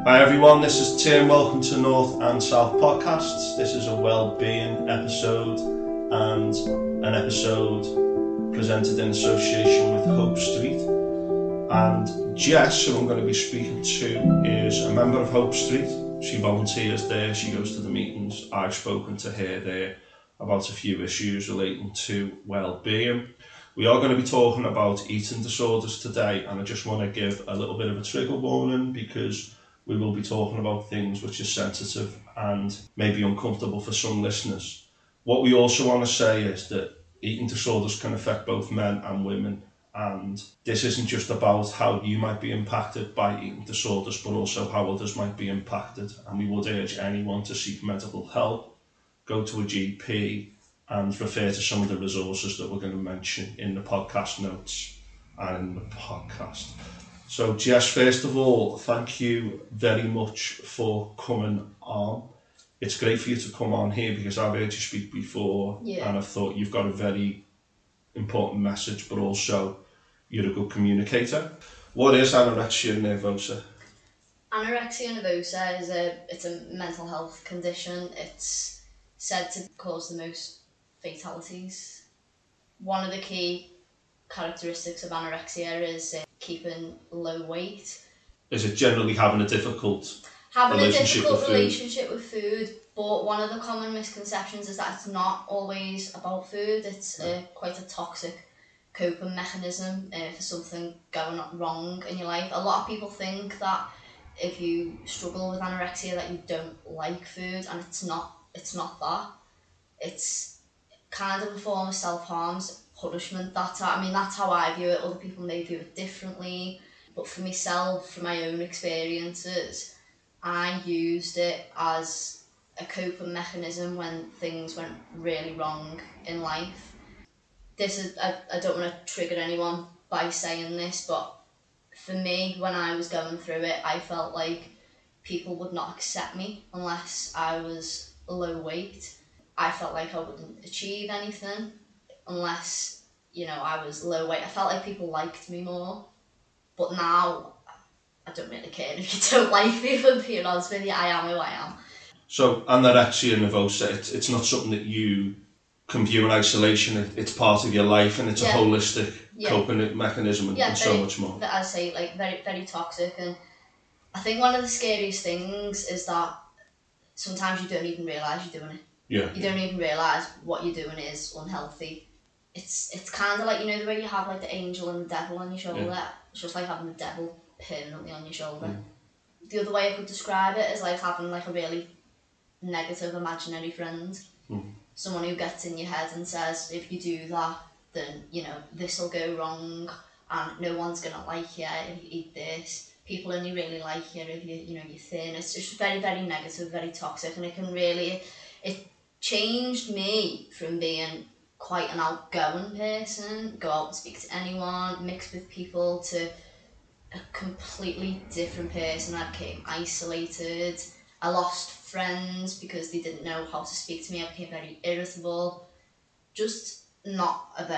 Hi everyone, this is Tim. Welcome to North and South Podcasts. This is a well-being episode and an episode presented in association with Hope Street. And Jess, who I'm going to be speaking to, is a member of Hope Street. She volunteers there, she goes to the meetings. I've spoken to her there about a few issues relating to well-being. We are going to be talking about eating disorders today, and I just want to give a little bit of a trigger warning because we will be talking about things which are sensitive and maybe uncomfortable for some listeners. What we also want to say is that eating disorders can affect both men and women, and this isn't just about how you might be impacted by eating disorders, but also how others might be impacted. And we would urge anyone to seek medical help, go to a GP, and refer to some of the resources that we're going to mention in the podcast notes and in the podcast. So Jess, first of all, thank you very much for coming on. It's great for you to come on here because I've heard you speak before and I thought you've got a very important message, but also you're a good communicator. What is anorexia nervosa? Anorexia nervosa is a mental health condition. It's said to cause the most fatalities. One of the key characteristics of anorexia is keeping low weight. Is it generally having a difficult relationship with food? But one of the common misconceptions is that it's not always about food. It's quite a toxic coping mechanism for something going wrong in your life. A lot of people think that if you struggle with anorexia that you don't like food, and it's not that. It's kind of a form of self-harm, punishment. That's how I view it. Other people may view it differently, but for myself, from my own experiences, I used it as a coping mechanism when things went really wrong in life. I don't want to trigger anyone by saying this, but for me, when I was going through it, I felt like people would not accept me unless I was low weight. I felt like I wouldn't achieve anything unless, I was low weight. I felt like people liked me more. But now, I don't really care if you don't like me, for being honest with you. I am who I am. So, anorexia nervosa, it's not something that you can view in isolation. It's part of your life, and it's a holistic coping mechanism and so much more. As I say, very, very toxic. And I think one of the scariest things is that sometimes you don't even realise you're doing it. Yeah. You don't even realise what you're doing is unhealthy. It's kind of like, the way you have like the angel and the devil on your shoulder. Yeah. It's just like having the devil permanently on your shoulder. Mm. The other way I could describe it is like having like a really negative imaginary friend. Mm. Someone who gets in your head and says, if you do that, then, this will go wrong and no one's going to like you if you eat this. People only really like you if you're thin. It's just very, very negative, very toxic, and it changed me from being quite an outgoing person, go out and speak to anyone, mix with people, to a completely different person. I became isolated. I lost friends because they didn't know how to speak to me. I became very irritable. Just not the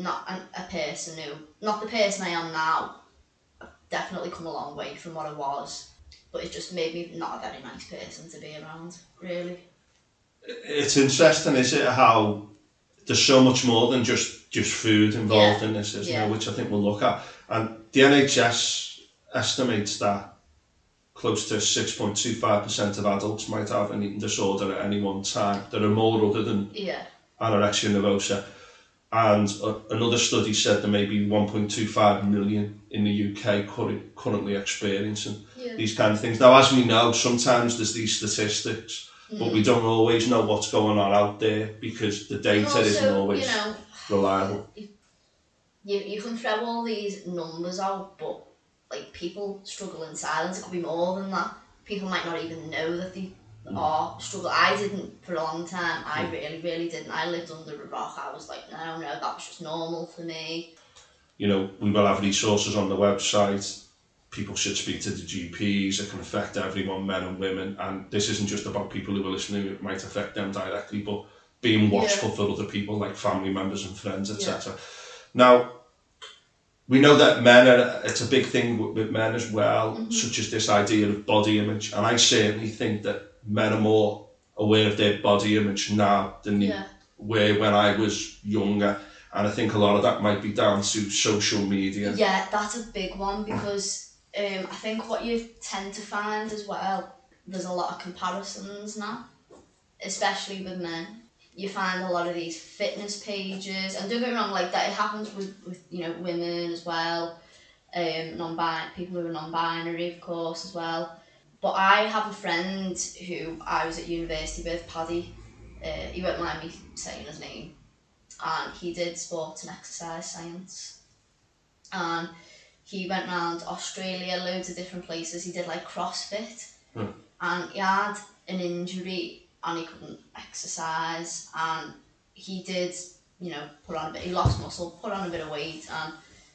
person I am now. I've definitely come a long way from what I was, but it just made me not a very nice person to be around, really. It's interesting, is it, how there's so much more than just food involved in this, isn't there, which I think we'll look at. And the NHS estimates that close to 6.25% of adults might have an eating disorder at any one time. There are more other than anorexia nervosa. And another study said there may be 1.25 million in the UK currently experiencing these kind of things. Now, as we know, sometimes there's these statistics, but we don't always know what's going on out there because the data isn't always reliable. You can throw all these numbers out, but like people struggle in silence. It could be more than that. People might not even know that they are struggling. I didn't for a long time. I really, really didn't. I lived under a rock. I was like, no, that was just normal for me. We will have resources on the website. People should speak to the GPs. It can affect everyone, men and women. And this isn't just about people who are listening. It might affect them directly, but being watchful for other people, like family members and friends, etc. Now, we know that it's a big thing with men as well, such as this idea of body image. And I certainly think that men are more aware of their body image now than they were when I was younger. And I think a lot of that might be down to social media. Yeah, that's a big one because I think what you tend to find as well, there's a lot of comparisons now, especially with men. You find a lot of these fitness pages, and don't get me wrong, like that it happens with women as well, people who are non-binary, of course, as well. But I have a friend who I was at university with, Paddy. He won't mind me saying his name, and he did sports and exercise science, and he went around Australia, loads of different places. He did like CrossFit, and he had an injury and he couldn't exercise, and he did, he lost muscle, put on a bit of weight, and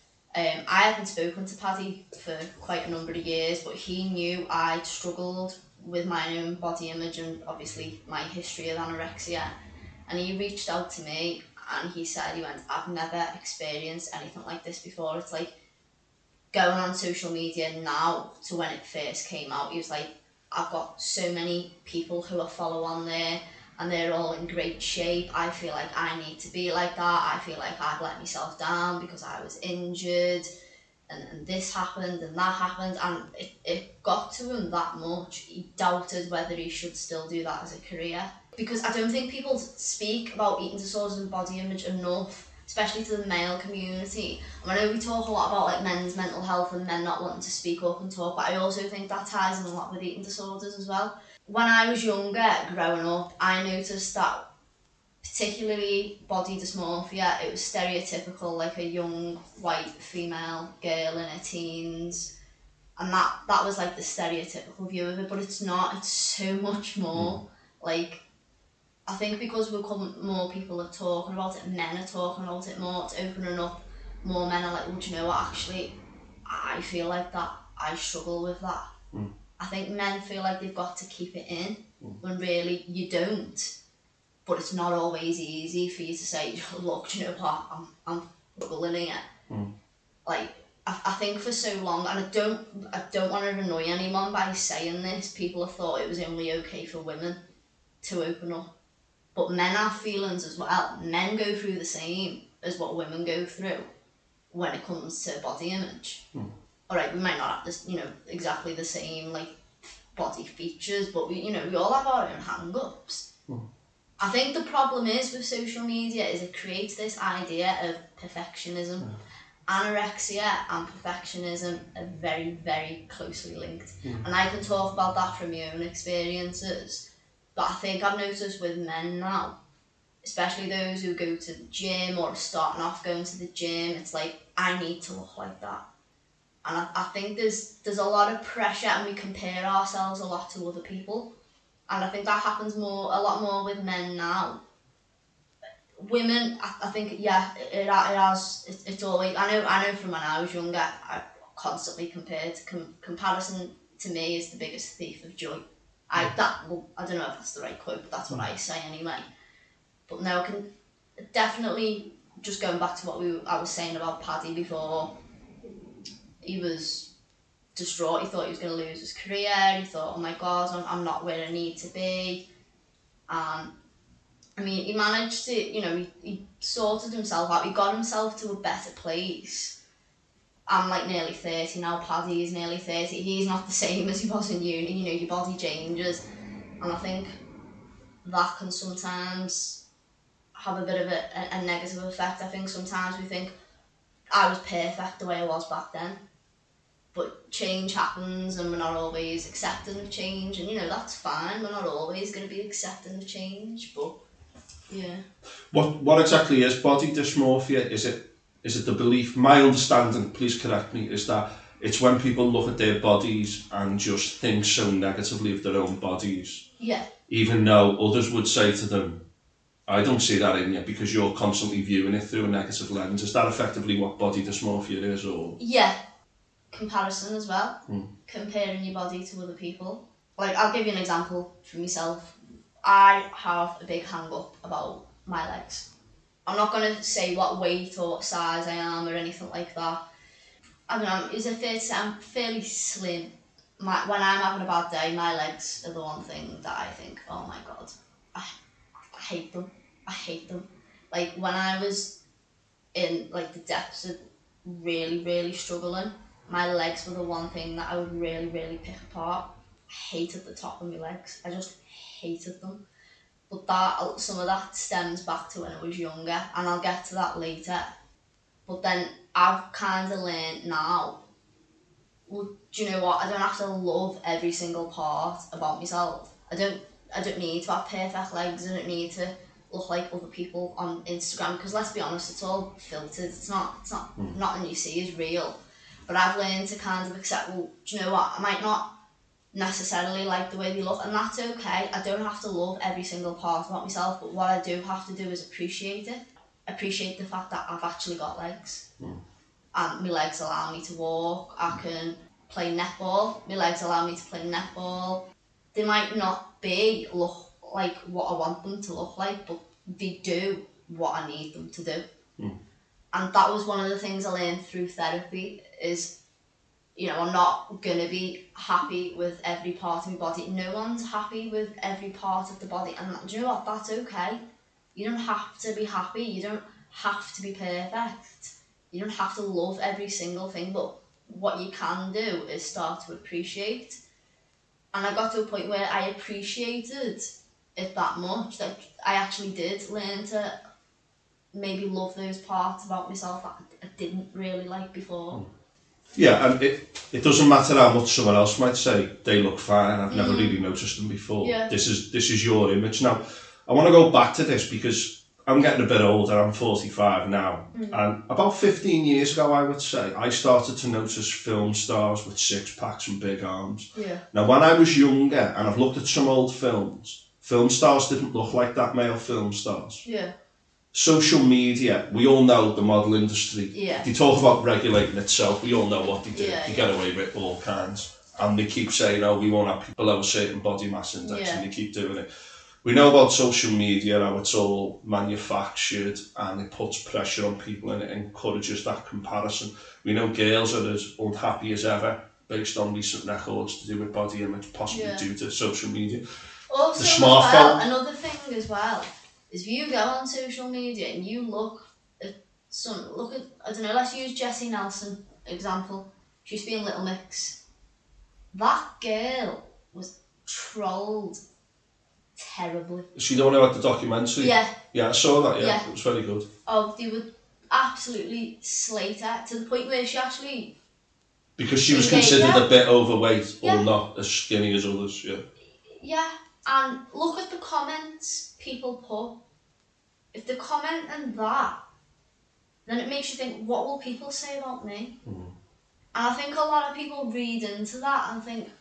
I hadn't spoken to Paddy for quite a number of years, but he knew I'd struggled with my own body image and obviously my history of anorexia, and he reached out to me and he said, I've never experienced anything like this before. It's like going on social media now to when it first came out. He was like, I've got so many people who I follow on there and they're all in great shape. I feel like I need to be like that. I feel like I've let myself down because I was injured and this happened and that happened, and it got to him that much. He doubted whether he should still do that as a career, because I don't think people speak about eating disorders and body image enough, especially to the male community. And I know we talk a lot about like men's mental health and men not wanting to speak up and talk, but I also think that ties in a lot with eating disorders as well. When I was younger, growing up, I noticed that particularly body dysmorphia, it was stereotypical, like a young white female girl in her teens, and that was like the stereotypical view of it, but it's not. It's so much more. Like, I think because more people are talking about it, men are talking about it more, it's opening up. More men are like, well, do you know what, actually, I feel like that, I struggle with that. I think men feel like they've got to keep it in, when really you don't. But it's not always easy for you to say, look, do you know what, I'm struggling here. Like, I think for so long, and I don't want to annoy anyone by saying this, people have thought it was only okay for women to open up. But men have feelings as well. Men go through the same as what women go through when it comes to body image. Alright, we might not have this, exactly the same like body features, but we all have our own hang-ups. I think the problem is with social media is it creates this idea of perfectionism. Anorexia and perfectionism are very, very closely linked. And I can talk about that from my own experiences. But I think I've noticed with men now, especially those who go to the gym or are starting off going to the gym, it's like, I need to look like that. And I think there's a lot of pressure, and we compare ourselves a lot to other people. And I think that happens a lot more with men now. Women, I think, it has. It's always. I know from when I was younger, I constantly compared. Comparison to me is the biggest thief of joy. I don't know if that's the right quote, but that's what I say anyway. But no, I can definitely, just going back to what I was saying about Paddy before. He was distraught. He thought he was going to lose his career. He thought, oh my God, I'm not where I need to be. I mean, he managed to, he sorted himself out. He got himself to a better place. I'm like nearly 30 now. Paddy is nearly 30. He's not the same as he was in uni. Your body changes. And I think that can sometimes have a bit of a negative effect. I think sometimes we think, I was perfect the way I was back then. But change happens, and we're not always accepting of change, and that's fine. We're not always going to be accepting of change, but yeah. What exactly is body dysmorphia? Is it the belief? My understanding, please correct me, is that it's when people look at their bodies and just think so negatively of their own bodies. Yeah. Even though others would say to them, I don't see that in you because you're constantly viewing it through a negative lens. Is that effectively what body dysmorphia is, or? Yeah. Comparison as well. Comparing your body to other people. Like, I'll give you an example from myself. I have a big hang-up about my legs. I'm not going to say what weight or what size I am or anything like that. I don't know, is it fair to say I'm fairly slim? When I'm having a bad day, my legs are the one thing that I think, oh my god, I hate them. I hate them. Like when I was in like the depths of really, really struggling, my legs were the one thing that I would really, really pick apart. I hated the top of my legs. I just hated them. But that some of that stems back to when I was younger, and I'll get to that later. But then I've kind of learned now, well, do you know what? I don't have to love every single part about myself. I don't need to have perfect legs. I don't need to look like other people on Instagram, because let's be honest, it's all filtered. It's not nothing you see is real. But I've learned to kind of accept, well, do you know what? I might not necessarily like the way they look, and that's okay. I don't have to love every single part about myself, but what I do have to do is appreciate it. Appreciate the fact that I've actually got legs. And my legs allow me to walk. I can play netball. My legs allow me to play netball. They might not look like what I want them to look like, but they do what I need them to do. And that was one of the things I learned through therapy is, you know, I'm not going to be happy with every part of my body. No one's happy with every part of the body. And do you know what? That's okay. You don't have to be happy. You don't have to be perfect. You don't have to love every single thing. But what you can do is start to appreciate. And I got to a point where I appreciated it that much. Like I actually did learn to maybe love those parts about myself that I didn't really like before. Yeah, and it doesn't matter how much someone else might say they look fine. I've never really noticed them before. Yeah. This is your image. Now, I want to go back to this because I'm getting a bit older. I'm 45 now, and about 15 years ago, I would say, I started to notice film stars with six packs and big arms. Yeah. Now, when I was younger, and I've looked at some old films, film stars didn't look like that, male film stars. Yeah. Social media, we all know the model industry. Yeah. They talk about regulating itself, we all know what they do. Yeah, they get away with all kinds. And they keep saying, oh, we won't have people below a certain body mass index, and they keep doing it. We know about social media, how it's all manufactured and it puts pressure on people and it encourages that comparison. We know girls are as unhappy as ever based on recent records to do with body image, possibly due to social media. Also, the smartphone. Another thing as well is if you go on social media and you look at I don't know, let's use Jessie Nelson example. She used to be in Little Mix. That girl was trolled terribly. She the one who had the documentary? Yeah. Yeah, I saw that, yeah. It was very good. Oh, they would absolutely slate her to the point where she actually... Because she was considered a bit overweight or not as skinny as others, Yeah, and look at the comments people put. If they comment on that, then it makes you think, what will people say about me? And I think a lot of people read into that and think,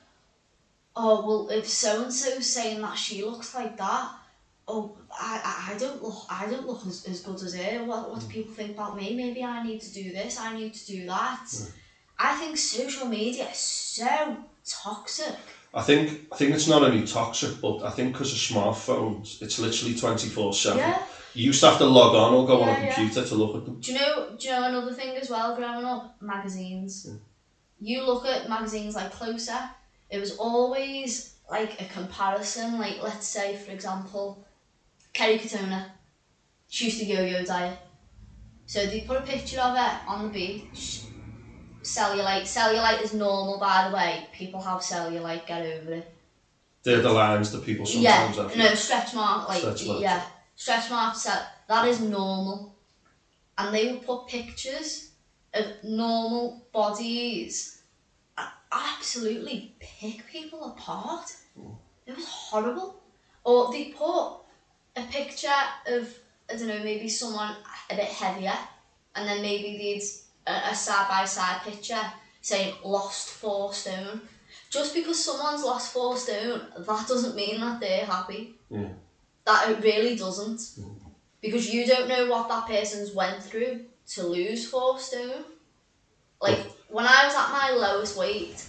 oh, well, if so-and-so's saying that she looks like that, oh, I don't look as good as her. What do people think about me? Maybe I need to do this, I need to do that. I think social media is so toxic. I think it's not only toxic, but I think because of smartphones, it's literally 24/7. Yeah. You used to have to log on or go on a computer to look at them. Do you know another thing as well growing up? Magazines. You look at magazines like Closer, it was always like a comparison. Like, let's say, for example, Kerry Katona, she used to yo-yo diet. So they put a picture of her on the beach. Cellulite. Cellulite is normal, by the way. People have cellulite, get over it. They're the lines that people sometimes have. No, stretch mark. Stretch marks, that is normal. And they would put pictures of normal bodies and absolutely pick people apart. It was horrible. Or they put a picture of, I don't know, maybe someone a bit heavier, and then maybe they'd a side-by-side picture saying lost 4 stone. Just because someone's lost 4 stone, that doesn't mean that they're happy. That it really doesn't. Because you don't know what that person's went through to lose 4 stone. Like, when I was at my lowest weight,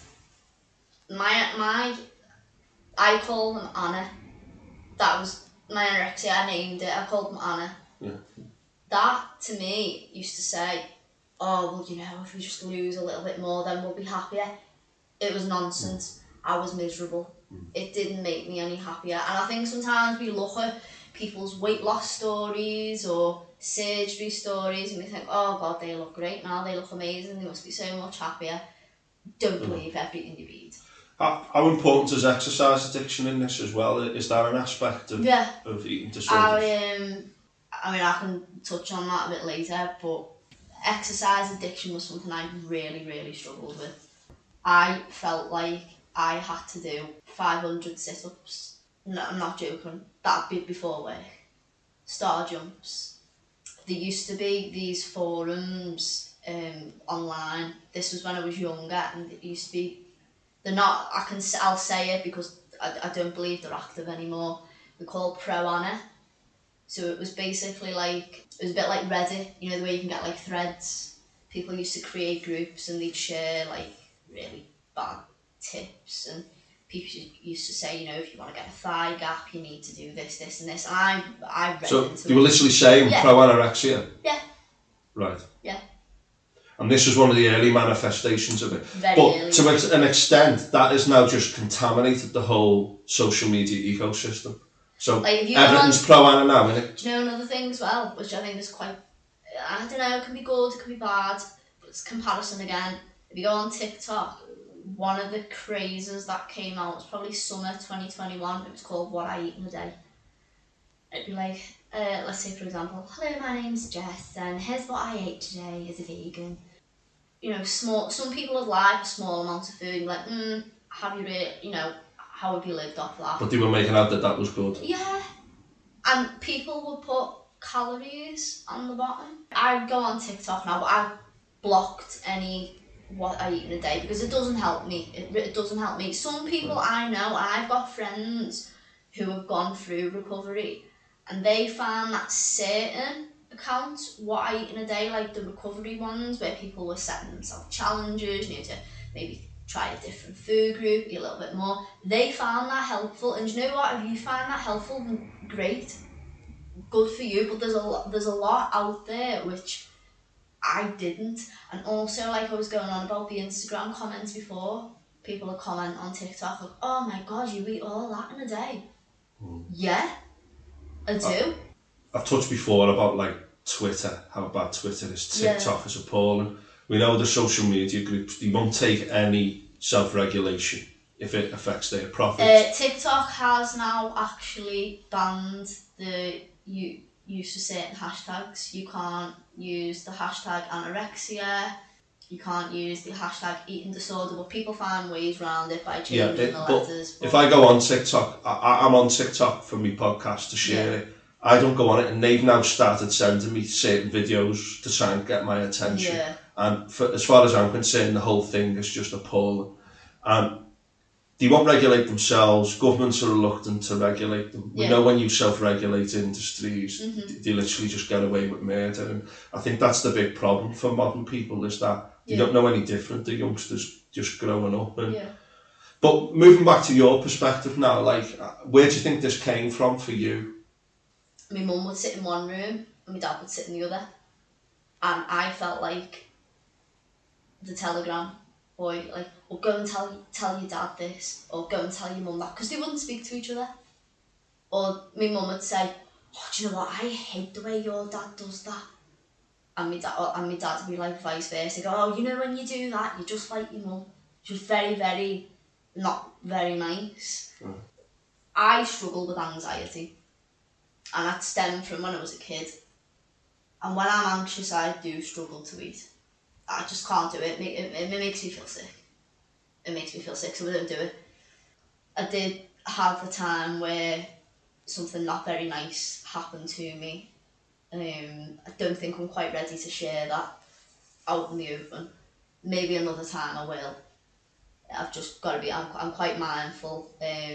I called them Anna. That was my anorexia, I named it, I called them Anna. That, to me, used to say, oh, well, if we just lose a little bit more, then we'll be happier. It was nonsense. I was miserable. It didn't make me any happier. And I think sometimes we look at people's weight loss stories or surgery stories and we think, oh God, they look great now, they look amazing, they must be so much happier. Don't believe everything you read. How important is exercise addiction in this as well? Is that an aspect of eating disorders? I can touch on that a bit later, but exercise addiction was something I really, really struggled with. I felt like I had to do 500 sit-ups. No, I'm not joking. That'd be before work. Star jumps. There used to be these forums online. This was when I was younger, and it used to be. They're not. I'll say it because I don't believe they're active anymore. They're called Pro Honor. So it was basically like, it was a bit like Reddit, the way you can get like threads. People used to create groups and they'd share like really bad tips, and people used to say, if you want to get a thigh gap, you need to do this, this and this. And I read into it. So you were literally saying pro-anorexia? Yeah. Right. Yeah. And this was one of the early manifestations of it. Very early. To an extent, that has now just contaminated the whole social media ecosystem. So everything's pro-ana now, innit? Do you know another thing as well, which I think is quite, I don't know, it can be good, it can be bad, but it's comparison again. If you go on TikTok, one of the crazes that came out was probably summer 2021. It was called What I Eat in a Day. It'd be like, let's say for example, hello, my name's Jess, and here's what I ate today as a vegan. Some people would like a small amount of food, and like, have you really, how have you lived off that? But they were making out that was good. Yeah. And people would put calories on the bottom. I go on TikTok now, but I've blocked any what I eat in a day because it doesn't help me. It doesn't help me. Some people I know, and I've got friends who have gone through recovery, and they found that certain accounts, what I eat in a day, like the recovery ones, where people were setting themselves challenges, to maybe try a different food group, eat a little bit more. They found that helpful, and you know what? If you find that helpful, then great, good for you. But there's a lot out there which I didn't, and also like I was going on about the Instagram comments before. People would comment on TikTok like, "Oh my God, you eat all that in a day?" Yeah, I do. I've touched before about like Twitter, how bad Twitter is. TikTok is appalling. We know the social media groups, they won't take any self-regulation if it affects their profits. TikTok has now actually banned the use of certain hashtags. You can't use the hashtag anorexia, you can't use the hashtag eating disorder, but people find ways around it by changing the letters. But if I go on TikTok, I'm on TikTok for my podcast to share it. I don't go on it, and they've now started sending me certain videos to try and get my attention. Yeah. And as far as I'm concerned, the whole thing is just appalling. And they won't regulate themselves. Governments are reluctant to regulate them. We know when you self-regulate industries, they literally just get away with murder. And I think that's the big problem for modern people, is that they don't know any different. The youngsters just growing up. But moving back to your perspective now, like, where do you think this came from for you? My mum would sit in one room and my dad would sit in the other, and I felt like the Telegram boy, like, well, go and tell your dad this, or go and tell your mum that, because they wouldn't speak to each other. Or my mum would say, oh, do you know what, I hate the way your dad does that. And my dad would be like vice versa. He'd go, oh, when you do that, you're just like your mum. She's very, very, not very nice. I struggle with anxiety. And that stemmed from when I was a kid. And when I'm anxious, I do struggle to eat. I just can't do it. It makes me feel sick. It makes me feel sick, so I don't do it. I did have a time where something not very nice happened to me. I don't think I'm quite ready to share that out in the open. Maybe another time I will. I've just got to be, I'm quite mindful.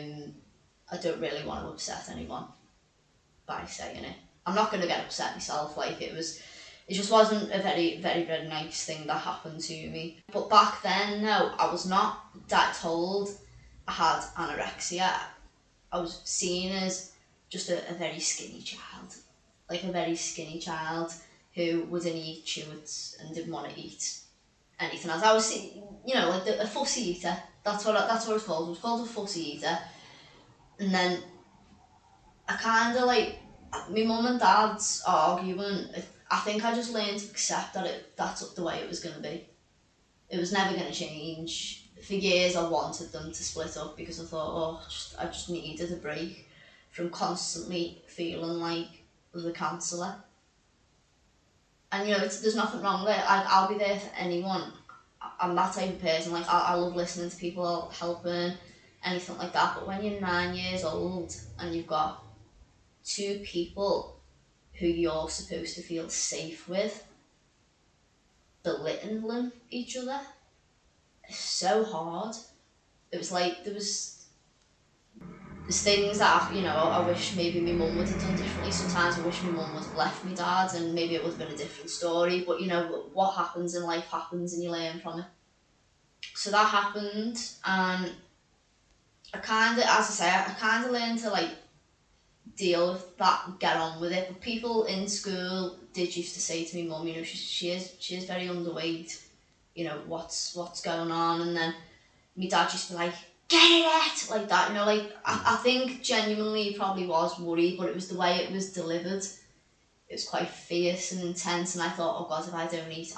I don't really want to upset anyone by saying it. I'm not going to get upset myself. Like, it just wasn't a very, very, very nice thing that happened to me. But back then, no, I was not told I had anorexia. I was seen as just a very skinny child. Like a very skinny child who wouldn't eat chewits and didn't want to eat anything else. I was, like a fussy eater. That's what it's called. It was called a fussy eater. And then I kind of like, my mum and dad's arguing. I think I just learned to accept that that's the way it was going to be. It was never going to change. For years I wanted them to split up because I thought, I just needed a break from constantly feeling like the counsellor. And there's nothing wrong with it. I'll be there for anyone. I'm that type of person. Like I love listening to people, helping, anything like that. But when you're 9 years old and you've got two people who you're supposed to feel safe with belittling each other, it's so hard. It was like there's things that I wish maybe my mum would have done differently. Sometimes I wish my mum would have left me dad and maybe it would have been a different story. But what happens in life happens and you learn from it. So that happened, and I kind of learned to like deal with that, get on with it. But people in school did used to say to me, mum, she is very underweight. What's going on? And then my dad used to be like, get it, like that. I think genuinely he probably was worried, but it was the way it was delivered. It was quite fierce and intense, and I thought, oh God, if I don't eat,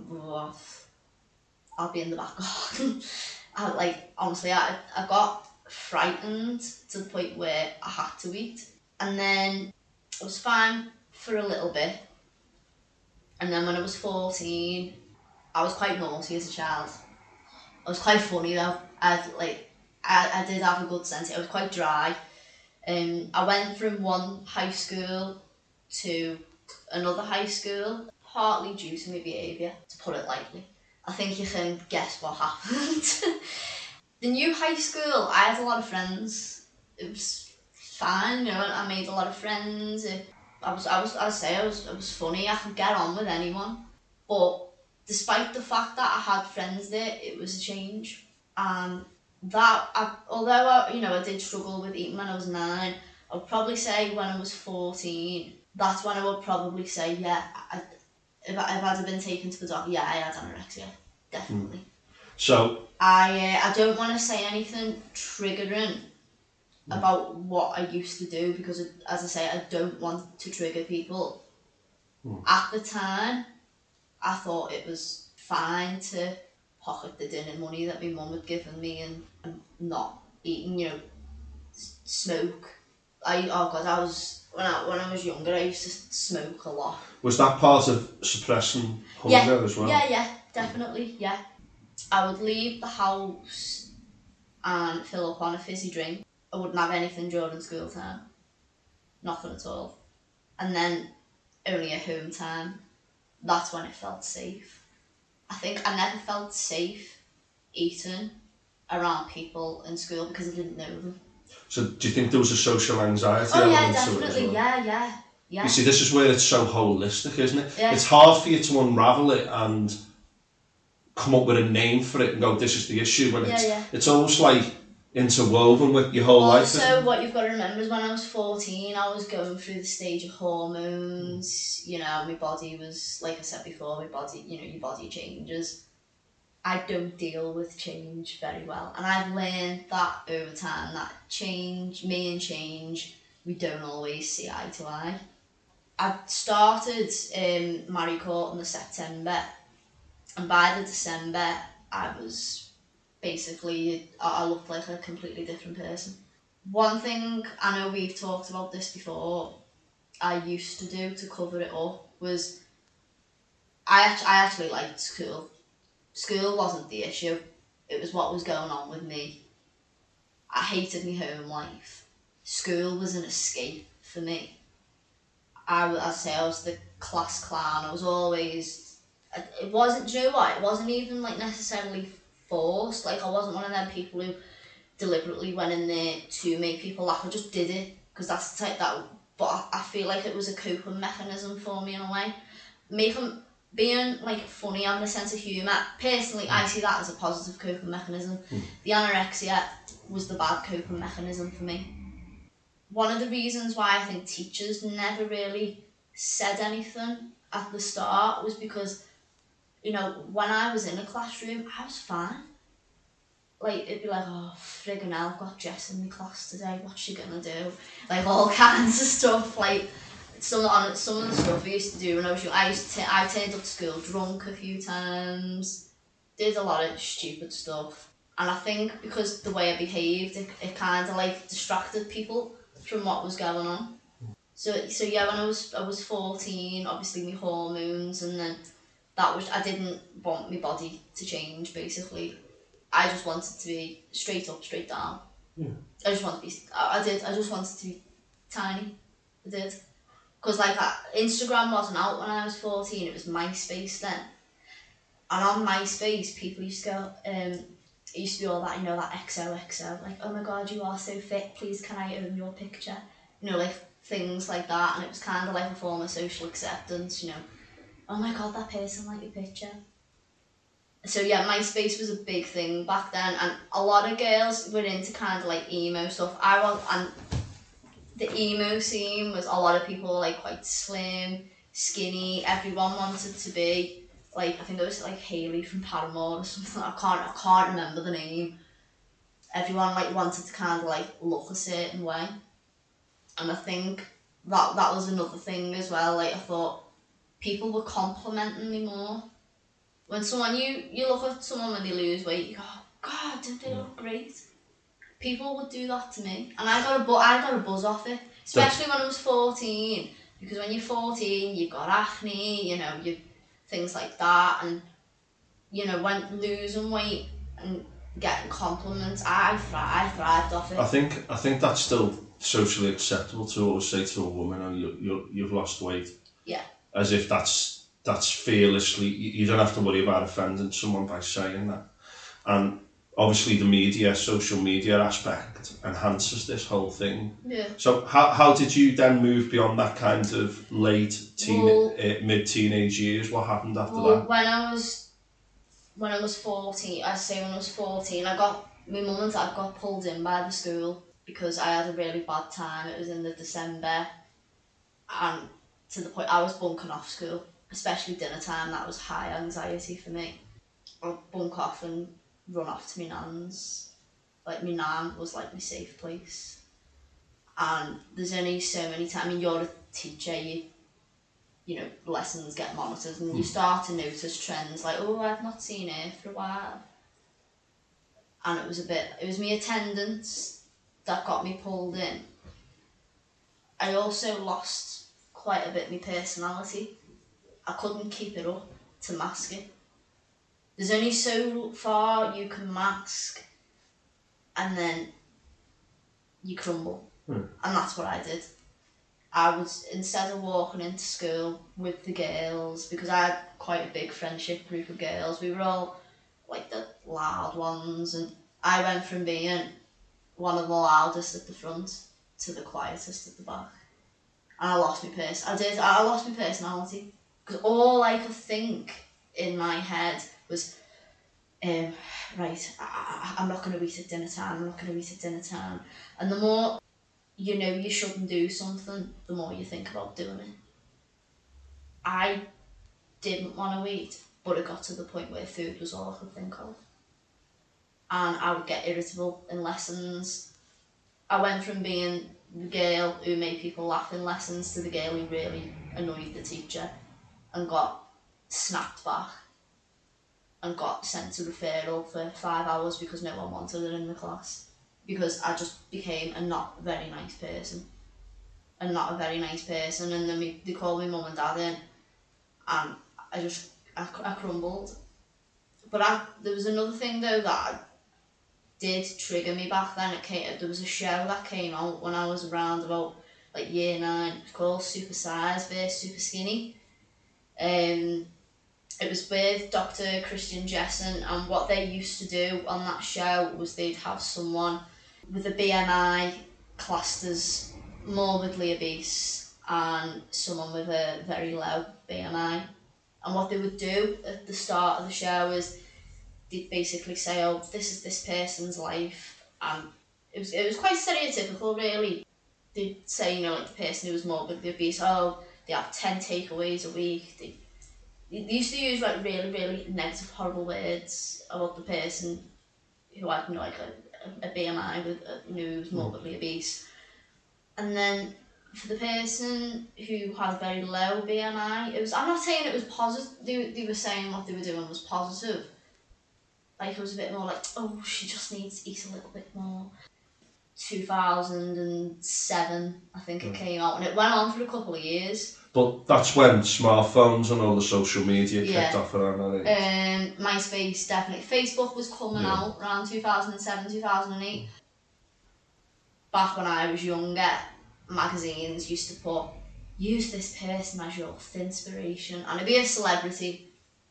I'll be in the back garden. Honestly, I got frightened to the point where I had to eat. And then I was fine for a little bit. And then when I was 14, I was quite naughty as a child. I was quite funny though. I did have a good sense. I was quite dry. I went from one high school to another high school, partly due to my behaviour, to put it lightly. I think you can guess what happened. The new high school, I had a lot of friends. It was fine, I made a lot of friends. I was funny. I could get on with anyone. But despite the fact that I had friends there, it was a change. And although I did struggle with eating when I was 9, I would probably say when I was 14, that's when I would probably say, if I'd have been taken to the doctor, I had anorexia, definitely. So I don't want to say anything triggering about what I used to do because, as I say, I don't want to trigger people. At the time, I thought it was fine to pocket the dinner money that my mum had given me and not eating, smoke. When I was younger, I used to smoke a lot. Was that part of suppressing hunger as well? Yeah, definitely, yeah. I would leave the house and fill up on a fizzy drink. I wouldn't have anything during school time. Nothing at all. And then only at home time, that's when it felt safe. I think I never felt safe eating around people in school because I didn't know them. So do you think there was a social anxiety element to it as well? Yeah. You see, this is where it's so holistic, isn't it? Yeah. It's hard for you to unravel it and come up with a name for it and go, this is the issue, when it's almost like interwoven with your whole life. Also, what you've got to remember is when I was 14, I was going through the stage of hormones. My body was, like I said before, your body changes. I don't deal with change very well, and I've learned that over time, that me and change, we don't always see eye to eye. I started Marie Court in the September, and by the December, I was basically, I looked like a completely different person. One thing, I know we've talked about this before, I used to do to cover it up was, I actually liked school. School wasn't the issue, it was what was going on with me. I hated my home life. School was an escape for me. I was the class clown. I was always, it wasn't, do you know what, it wasn't even like necessarily forced. Like I wasn't one of them people who deliberately went in there to make people laugh. I just did it because that's the type that, but I feel like it was a coping mechanism for me in a way. Being like funny, having a sense of humour, personally I see that as a positive coping mechanism. The anorexia was the bad coping mechanism for me. One of the reasons why I think teachers never really said anything at the start was because, you know, when I was in a classroom, I was fine. Like, it'd be like, oh, friggin' hell, I've got Jess in my class today, what's she gonna do? Like, all kinds of stuff, like, some of the stuff I used to do when I was young. I turned up to school drunk a few times, did a lot of stupid stuff. And I think because the way I behaved, it kind of like distracted people from what was going on. So yeah, when I was 14, obviously my hormones, and then I didn't want my body to change, basically. I just wanted to be straight up, straight down. Yeah. I just wanted to be tiny. I did. Because like Instagram wasn't out when I was 14, it was MySpace then. And on MySpace, people used to go, it used to be all that, you know, that XOXO, like, oh my god, you are so fit, please can I own your picture? You know, like things like that, and it was kind of like a form of social acceptance, you know. Oh my god, that person liked your picture. So yeah, MySpace was a big thing back then, and a lot of girls were into kind of like emo stuff. And the emo scene was a lot of people were like quite slim, skinny. Everyone wanted to be like, I think it was like Hayley from Paramore or something. I can't remember the name. Everyone like wanted to kind of like look a certain way, and I think that was another thing as well. Like I thought people were complimenting me more. When someone, you look at someone when they lose weight, you go, oh god, don't they look great? People would do that to me, and I got a buzz off it, especially when I was 14, because when you're 14, you've got acne, you know, you things like that, and you know, when losing weight and getting compliments, I thrived off it. I think that's still socially acceptable to always say to a woman, "Oh, you've lost weight." Yeah. As if that's fearlessly. You don't have to worry about offending someone by saying that, and obviously the social media aspect enhances this whole thing. Yeah. So how did you then move beyond that kind of late mid-teenage years? What happened after that? When I was 14, my mum and dad got pulled in by the school because I had a really bad time. It was in the December, and to the point I was bunking off school, especially dinner time. That was high anxiety for me. I'd bunk off and run off to my nan's. Like my nan was like my safe place. And there's only so many times. I mean, you're a teacher. You know, lessons get monitored, and you start to notice trends like, oh, I've not seen her for a while. And it was my attendance that got me pulled in. I also lost quite a bit of my personality. I couldn't keep it up to mask it. There's only so far you can mask, and then you crumble. And that's what I did. I was, instead of walking into school with the girls, because I had quite a big friendship group of girls, we were all like the loud ones, and I went from being one of the loudest at the front to the quietest at the back. And I lost my personality, because all I could think in my head was, right, I'm not going to eat at dinner time, and the more you know you shouldn't do something, the more you think about doing it. I didn't want to eat, but it got to the point where food was all I could think of. And I would get irritable in lessons. I went from being the girl who made people laugh in lessons to the girl who really annoyed the teacher and got snapped back and got sent to referral for 5 hours because no one wanted her in the class. Because I just became a not very nice person. And then they called me mum and dad in, and I crumbled. But there was another thing though that did trigger me back then. There was a show that came out when I was around about like year 9. It was called Super Size vs Super Skinny. It was with Dr. Christian Jessen, and what they used to do on that show was they'd have someone with a BMI classed as morbidly obese and someone with a very low BMI. And what they would do at the start of the show is they'd basically say, oh, this is this person's life. And it was quite stereotypical, really. They'd say, you know, like the person who was morbidly obese, oh, They have 10 takeaways a week. They used to use like really, really negative, horrible words about the person who had like a BMI with who was morbidly obese. And then for the person who had very low BMI, I'm not saying it was positive. They were saying what they were doing was positive. Like it was a bit more like, oh, she just needs to eat a little bit more. 2007, I think it came out, and it went on for a couple of years. But that's when smartphones and all the social media kicked off around that age. MySpace, definitely. Facebook was coming out around 2007, 2008. Back when I was younger, magazines used to put, use this person as your inspiration, and it'd be a celebrity,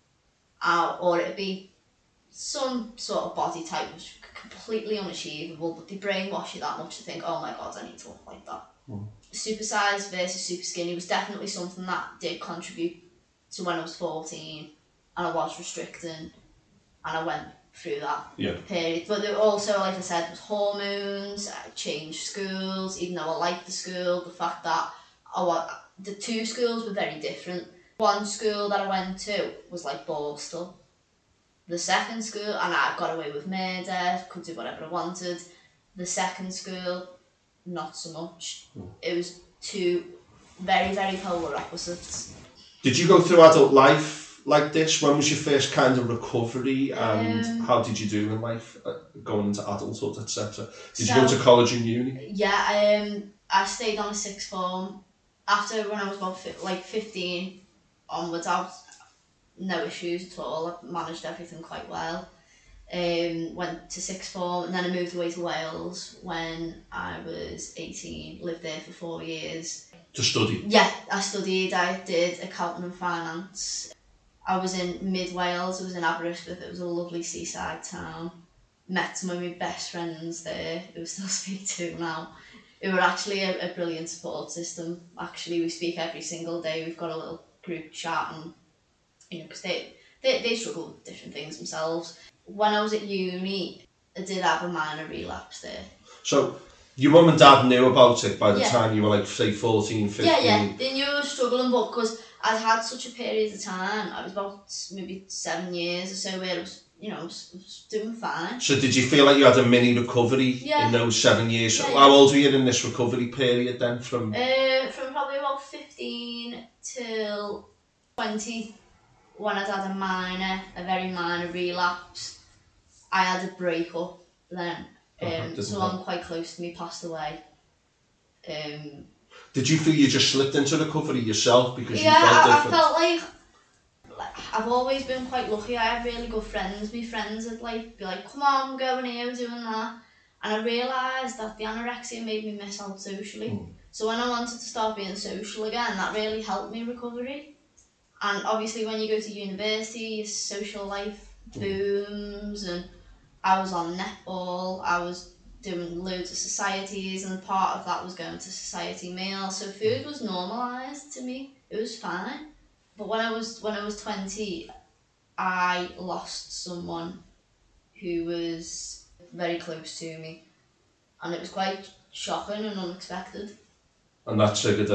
or it'd be some sort of body type which was completely unachievable, but they brainwash you that much to think, oh my god, I need to look like that. Super size versus super skinny was definitely something that did contribute to when I was 14 and I was restricting, and I went through that period. But there also, like I said, was hormones. I changed schools, even though I liked the school. The fact that the two schools were very different. One school that I went to was like Borstal. The second school, and I got away with murder, could do whatever I wanted. The second school, not so much. It was two very, very polar opposites. Did you go through adult life like this? When was your first kind of recovery, and how did you do in life going into adulthood, etc.? Did you go to college and uni? Yeah, I stayed on a sixth form. After when I was about 15 onwards, I was no issues at all. I managed everything quite well. Went to sixth form, and then I moved away to Wales when I was 18. Lived there for 4 years. To study? Yeah, I studied. I did accounting and finance. I was in mid Wales. I was in Aberystwyth. It was a lovely seaside town. Met some of my best friends there who I still speak to now. It were actually a brilliant support system. Actually, we speak every single day. We've got a little group chat, and because they struggle with different things themselves. When I was at uni, I did have a minor relapse there. So your mum and dad knew about it by the time you were like, say, 14, 15? Yeah. They knew I was struggling, but because I'd had such a period of time, I was about maybe 7 years or so where I was, I was doing fine. So did you feel like you had a mini recovery in those 7 years? Yeah, How old were you in this recovery period then? From probably about 15 till 20. When I'd had a very minor relapse. I had a breakup then. Someone quite close to me passed away. Did you feel you just slipped into recovery yourself because you felt different? I felt like I've always been quite lucky. I had really good friends. My friends would be like, come on, we're going here, we're doing that. And I realised that the anorexia made me miss out socially. So when I wanted to start being social again, that really helped me recovery. And obviously when you go to university, your social life booms, and I was on netball, I was doing loads of societies, and part of that was going to society meals. So food was normalised to me. It was fine. But when I was 20, I lost someone who was very close to me, and it was quite shocking and unexpected. And that triggered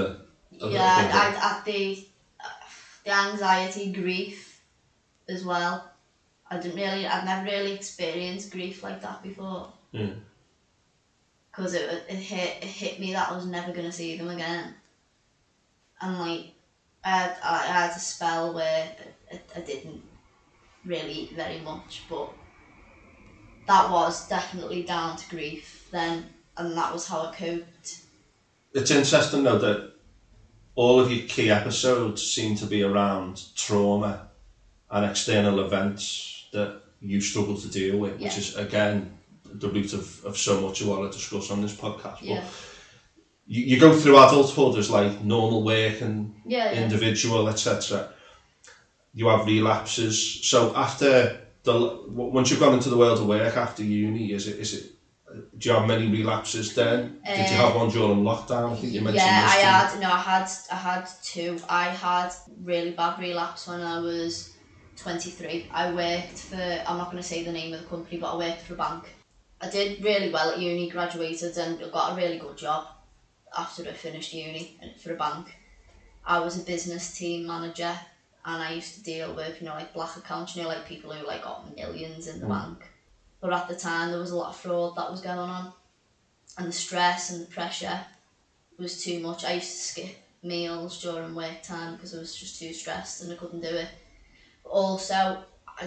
the anxiety, grief as well. I'd never really experienced grief like that before. Because it hit me that I was never going to see them again. And I had a spell where I didn't really eat very much, but that was definitely down to grief then, and that was how I coped. It's interesting though that all of your key episodes seem to be around trauma and external events that you struggle to deal with, which is, again, the root of so much of what I discuss on this podcast. But you go through adulthood as like normal work and individual, etc. You have relapses. So once you've gone into the world of work after uni, do you have many relapses then? Did you have one during lockdown? I think you mentioned this. I had two. I had really bad relapse when I was 23. I worked for, I'm not going to say the name of the company, but I worked for a bank. I did really well at uni, graduated, and got a really good job after I finished uni for a bank. I was a business team manager, and I used to deal with, like black accounts, like people who like got millions in the bank. But at the time there was a lot of fraud that was going on, and the stress and the pressure was too much. I used to skip meals during work time because I was just too stressed and I couldn't do it. But also,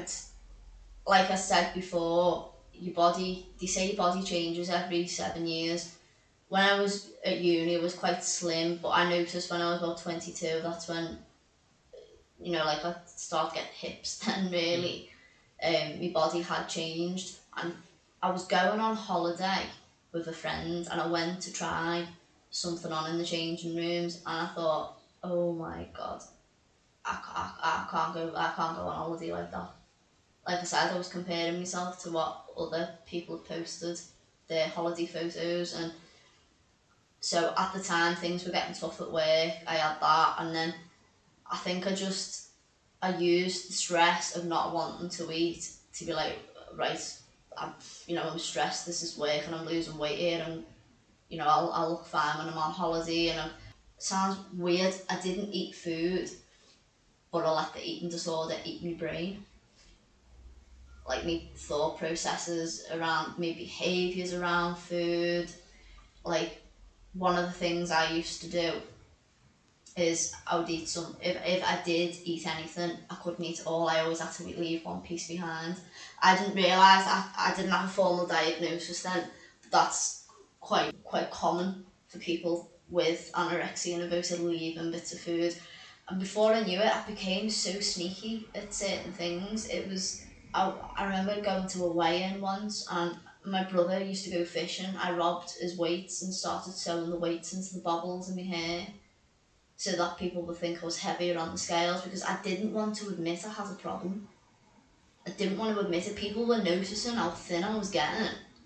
like I said before, they say your body changes every 7 years. When I was at uni, I was quite slim, but I noticed when I was about 22, that's when, like I started getting hips then really. My body had changed, and I was going on holiday with a friend, and I went to try something on in the changing rooms, and I thought, oh my god, I can't go on holiday like that. Like I said, I was comparing myself to what other people had posted, their holiday photos, and so at the time things were getting tough at work. I had that, and then I think I used the stress of not wanting to eat to be like, right, I'm stressed, this is work and I'm losing weight here, and I'll look fine when I'm on holiday. And it sounds weird, I didn't eat food, but I let the eating disorder eat my brain. Like my thought processes around, my behaviours around food. Like one of the things I used to do is I would eat some, if I did eat anything, I couldn't eat it all. I always had to leave one piece behind. I didn't realise I didn't have a formal diagnosis then, but that's quite common for people with anorexia nervosa, leaving bits of food. And before I knew it, I became so sneaky at certain things. I remember going to a weigh-in once, and my brother used to go fishing. I robbed his weights and started sewing the weights into the bobbles in my hair, so that people would think I was heavier on the scales, because I didn't want to admit I had a problem. I didn't want to admit it. People were noticing how thin I was getting,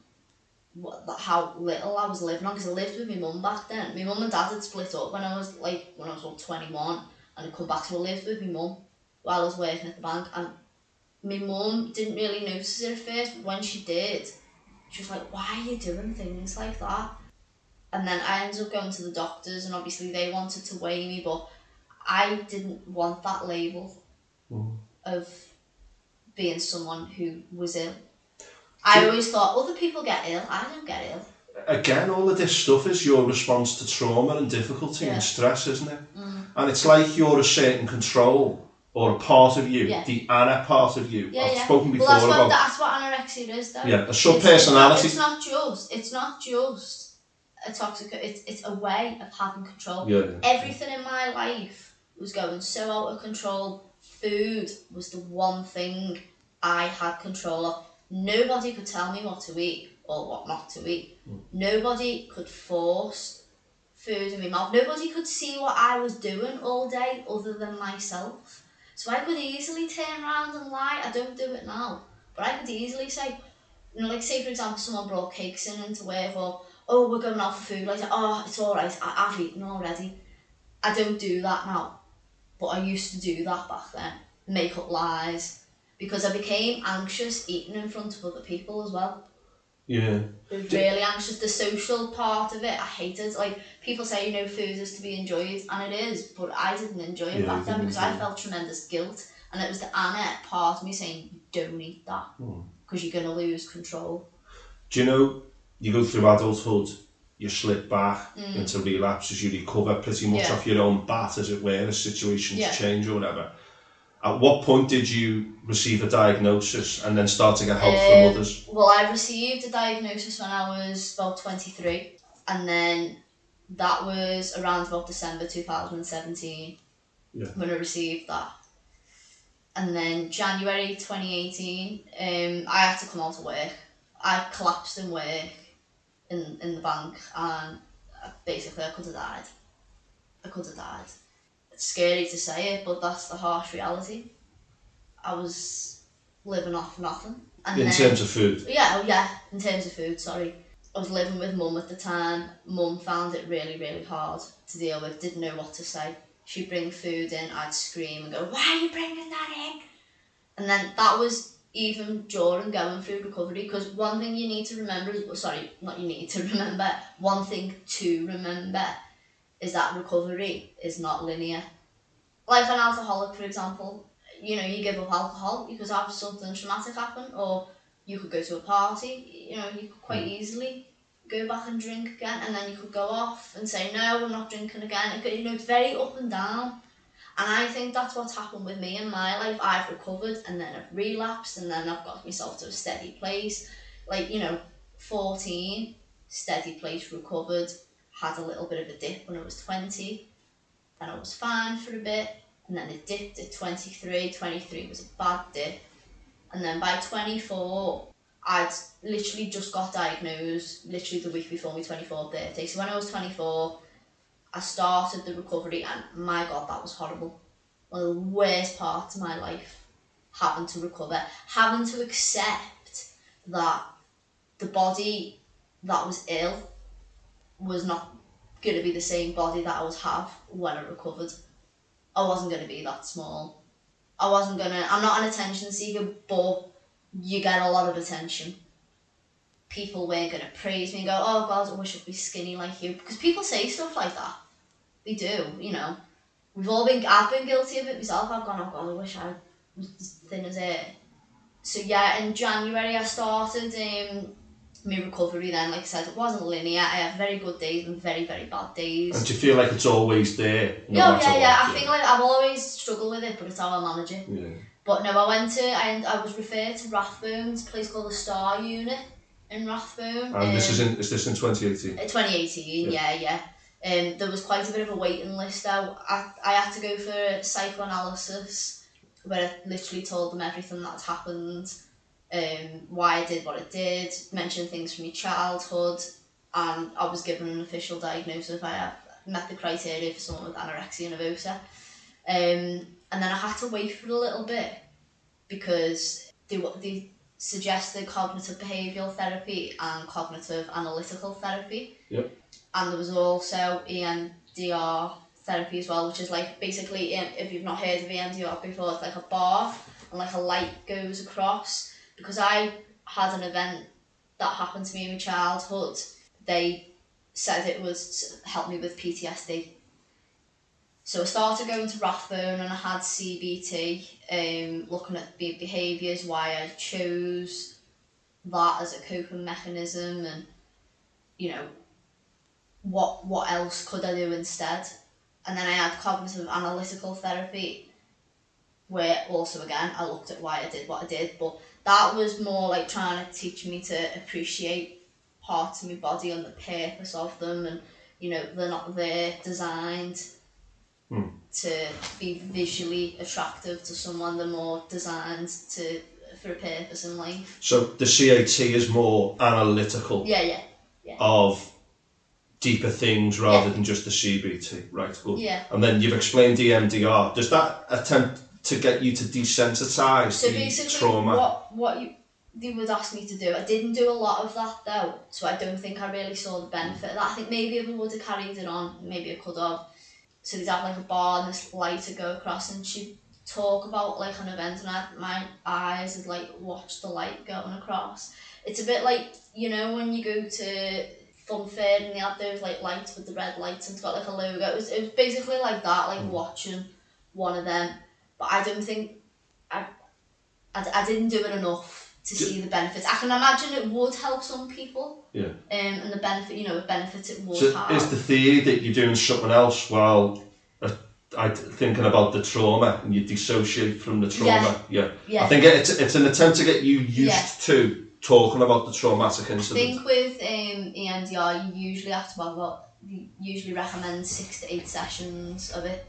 how little I was living on, because I lived with my mum back then. My mum and dad had split up when I was about 21, and I'd come back, so I lived with my mum while I was working at the bank, and my mum didn't really notice it at first, but when she did, she was like, why are you doing things like that? And then I ended up going to the doctors, and obviously they wanted to weigh me, but I didn't want that label of being someone who was ill. I always thought other people get ill, I don't get ill. Again, all of this stuff is your response to trauma and difficulty and stress, isn't it? And it's like you're a certain control or a part of you, the Anna part of you. I've spoken before about... That's what anorexia is, though. Yeah, a sub-personality. It's not just a toxic, it's a way of having control. Everything in my life was going so out of control. Food was the one thing I had control of. Nobody could tell me what to eat or what not to eat. Nobody could force food in my mouth. Nobody could see what I was doing all day other than myself. So I could easily turn around and lie. I don't do it now, but I could easily say, like say for example, someone brought cakes into work, or oh, we're going out for food. Like, oh, it's all right, I've eaten already. I don't do that now, but I used to do that back then. Make up lies, because I became anxious eating in front of other people as well. Yeah. Really anxious. The social part of it, I hated. Like, people say, food is to be enjoyed, and it is, but I didn't enjoy it back then because I felt tremendous guilt, and it was the Anna part of me saying, don't eat that, because you're going to lose control. Do you go through adulthood, you slip back into relapses, you recover pretty much off your own bat, as it were, as situations change or whatever. At what point did you receive a diagnosis and then start to get help from others? Well, I received a diagnosis when I was about 23, and then that was around about December 2017 when I received that. And then January 2018, I had to come out of work. I collapsed in work in the bank, and basically I could have died. It's scary to say it, but that's the harsh reality. I was living off nothing. And in terms of food? Yeah, in terms of food, sorry. I was living with Mum at the time. Mum found it really, really hard to deal with, didn't know what to say. She'd bring food in, I'd scream and go, why are you bringing that in? And then that was even during going through recovery, because one thing you need to remember, one thing to remember is that recovery is not linear. Like an alcoholic, for example, you know, you give up alcohol, you could have something traumatic happen, or you could go to a party, you know, you could quite easily go back and drink again, and then you could go off and say, no, I'm not drinking again. It could, you know, it's very up and down. And I think that's what's happened with me in my life. I've recovered, and then I've relapsed, and then I've got myself to a steady place. Like, you know, 14, steady place, recovered, had a little bit of a dip when I was 20, then I was fine for a bit, and then it dipped at 23. 23 was a bad dip, and then by 24, I'd literally just got diagnosed literally the week before my 24th birthday. So when I was 24, I started the recovery, and my God, that was horrible. One of the worst parts of my life, having to recover, having to accept that the body that was ill was not going to be the same body that I would have when I recovered. I wasn't going to be that small. I'm not an attention seeker, but you get a lot of attention. People weren't going to praise me and go, oh God, I wish I could be skinny like you. Because people say stuff like that. They do, you know. I've been guilty of it myself. I've gone, oh God, I wish I was as thin as her. So yeah, in January I started my recovery then. Like I said, it wasn't linear. I have very good days and very, very bad days. And do you feel like it's always there? Yeah. I think like I've always struggled with it, but it's how I manage it. Yeah. But no, I was referred to Rathbones, a place called the Star Unit in Rathbone. And is this in 2018? 2018, yeah. There was quite a bit of a waiting list though. I had to go for psychoanalysis, where I literally told them everything that's happened, why I did what I did, mentioned things from my childhood, and I was given an official diagnosis if I have met the criteria for someone with anorexia nervosa. And then I had to wait for a little bit because they suggested cognitive behavioural therapy and cognitive analytical therapy. Yep. And there was also EMDR therapy as well, which is like basically, if you've not heard of EMDR before, it's like a bar and like a light goes across. Because I had an event that happened to me in my childhood, they said it was to help me with PTSD. So I started going to Rathbone and I had CBT, looking at behaviours, why I chose that as a coping mechanism, and you know, what else could I do instead. And then I had cognitive analytical therapy, where also again I looked at why I did what I did, but that was more like trying to teach me to appreciate parts of my body and the purpose of them, and you know, they're not there designed to be visually attractive to someone, they're more designed for a purpose in life. So the CAT is more analytical of deeper things rather than just the CBT, right? Cool. Yeah. And then you've explained EMDR. Does that attempt to get you to desensitise the trauma? What they would ask me to do, I didn't do a lot of that though, so I don't think I really saw the benefit of that. I think maybe if I would have carried it on, maybe I could have. So they'd have like a bar and this light to go across, and she'd talk about like an event, and my eyes would like watch the light going across. It's a bit like, you know, when you go to Fun Fair and they have those like lights with the red lights and it's got like a logo. It was basically like that, like watching one of them. But I don't think I didn't do it enough to see the benefits. I can imagine it would help some people. Yeah. And the benefit, you know, the benefits it would have. Is the theory that you're doing something else while thinking about the trauma and you dissociate from the trauma? Yeah. I think it's an attempt to get you used to talking about the traumatic incident. I think with EMDR, you usually have to usually recommend 6 to 8 sessions of it.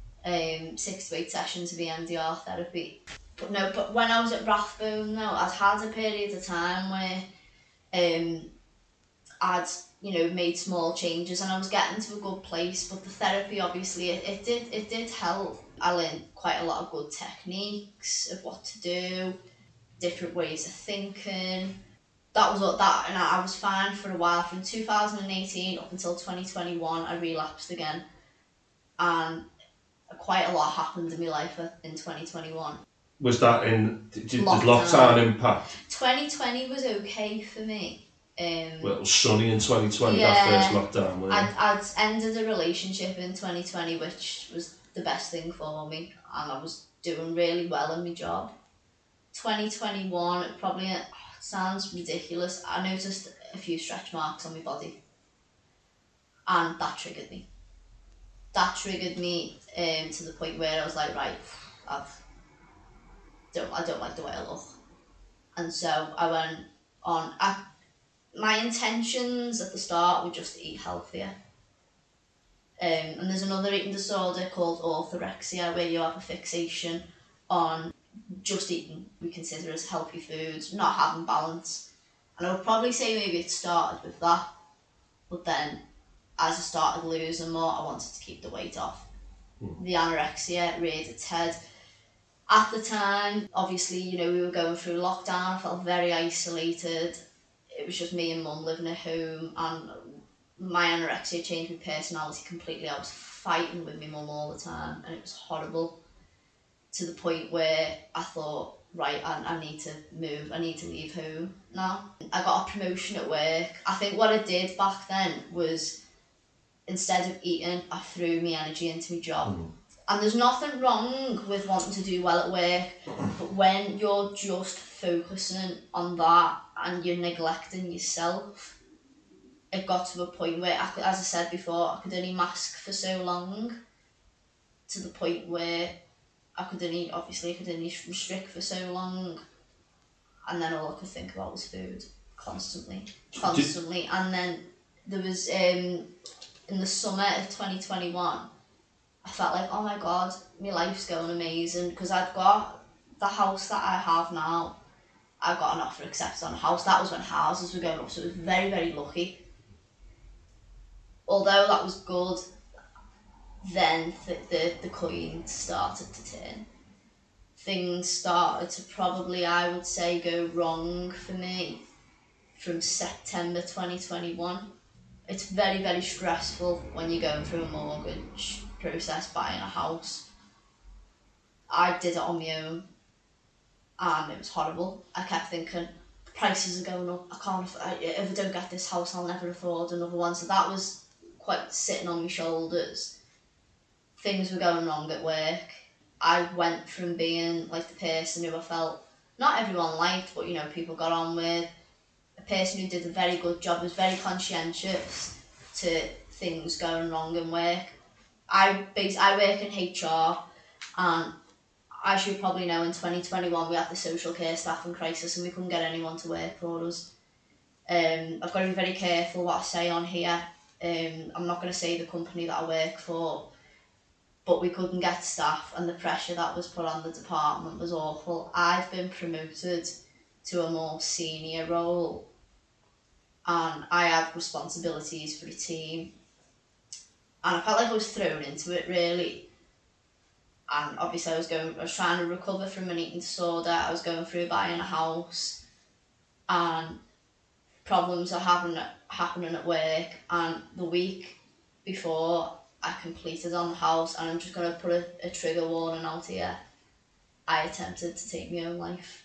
6 to 8 sessions of EMDR therapy. But when I was at Rathbone though, I'd had a period of time where I'd, you know, made small changes and I was getting to a good place, but the therapy obviously it did help. I learned quite a lot of good techniques of what to do, different ways of thinking. That was that, and I was fine for a while. From 2018 up until 2021, I relapsed again, and quite a lot happened in my life in 2021. Was that did lockdown impact? 2020 was okay for me. Well, it was sunny in 2020, Yeah, that first lockdown, wasn't it? I'd ended a relationship in 2020, which was the best thing for me, and I was doing really well in my job. 2021, it probably it sounds ridiculous. I noticed a few stretch marks on my body, and that triggered me. That triggered me to the point where I was like, right, I don't like the way I look, and so I went on. My intentions at the start were just to eat healthier. And there's another eating disorder called orthorexia, where you have a fixation on just eating we consider as healthy foods, not having balance. And I would probably say maybe it started with that, but then as I started losing more, I wanted to keep the weight off. The anorexia reared its head. At the time, obviously, you know, we were going through lockdown. I felt very isolated. It was just me and mum living at home, and my anorexia changed my personality completely. I was fighting with my mum all the time, and it was horrible, to the point where I thought, right, I need to move, I need to leave home now. I got a promotion at work. I think what I did back then was, instead of eating, I threw my energy into my job. And there's nothing wrong with wanting to do well at work, but when you're just focusing on that and you're neglecting yourself, it got to a point where, as I said before, I could only mask for so long, to the point where I could only restrict for so long, and then all I could think about was food, constantly. And then there was, in the summer of 2021, I felt like, oh my god, my life's going amazing, because I've got the house that I have now. I got an offer accepted on a house. That was when houses were going up, so it was very, very lucky. Although that was good, then the coin started to turn. Things started to probably, I would say, go wrong for me from September 2021. It's very, very stressful when you're going through a mortgage process, buying a house. I did it on my own, and it was horrible. I kept thinking, prices are going up, if I don't get this house, I'll never afford another one. So that was quite sitting on my shoulders. Things were going wrong at work. I went from being like the person who I felt not everyone liked, but you know, people got on with, a person who did a very good job, was very conscientious, to things going wrong in work. I work in HR, and as you probably know, in 2021 we had the social care staffing crisis and we couldn't get anyone to work for us. I've got to be very careful what I say on here. I'm not going to say the company that I work for, but we couldn't get staff, and the pressure that was put on the department was awful. I've been promoted to a more senior role, and I had responsibilities for a team, and I felt like I was thrown into it, really. And obviously I was trying to recover from an eating disorder. I was going through buying a house, and problems are happening at work. And the week before I completed on the house, and I'm just going to put a trigger warning out here, I attempted to take my own life.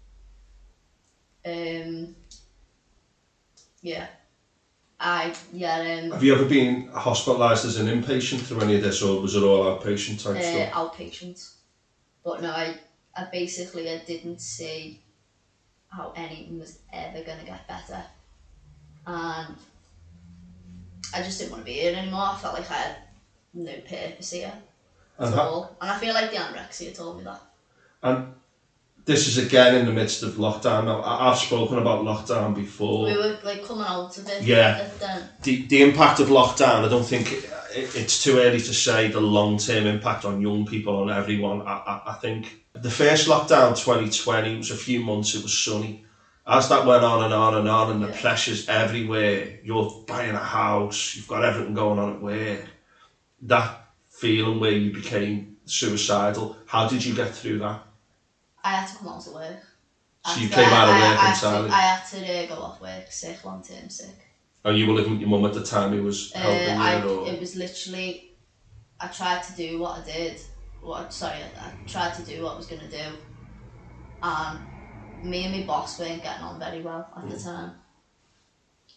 Have you ever been hospitalised as an inpatient through any of this, or was it all outpatient type stuff? Outpatient. But no, I didn't see how anything was ever going to get better. And I just didn't want to be here anymore. I felt like I had no purpose here at all. And I feel like the anorexia told me that. And this is again in the midst of lockdown. Now, I've spoken about lockdown before. We were like coming out of it. Yeah. The impact of lockdown, I don't think it's too early to say the long-term impact on young people, on everyone. I think the first lockdown, 2020, was a few months, it was sunny. As that went on and on and on, and the pressure's everywhere, you're buying a house, you've got everything going on at work, that feeling where you became suicidal, how did you get through that? I had to come out of work. So you came out of work entirely? I had to go off work sick, long-term sick. And you were living with your mum at the time who was helping you? It was literally, I tried to do what I did. I tried to do what I was going to do. And me and my boss weren't getting on very well at the time.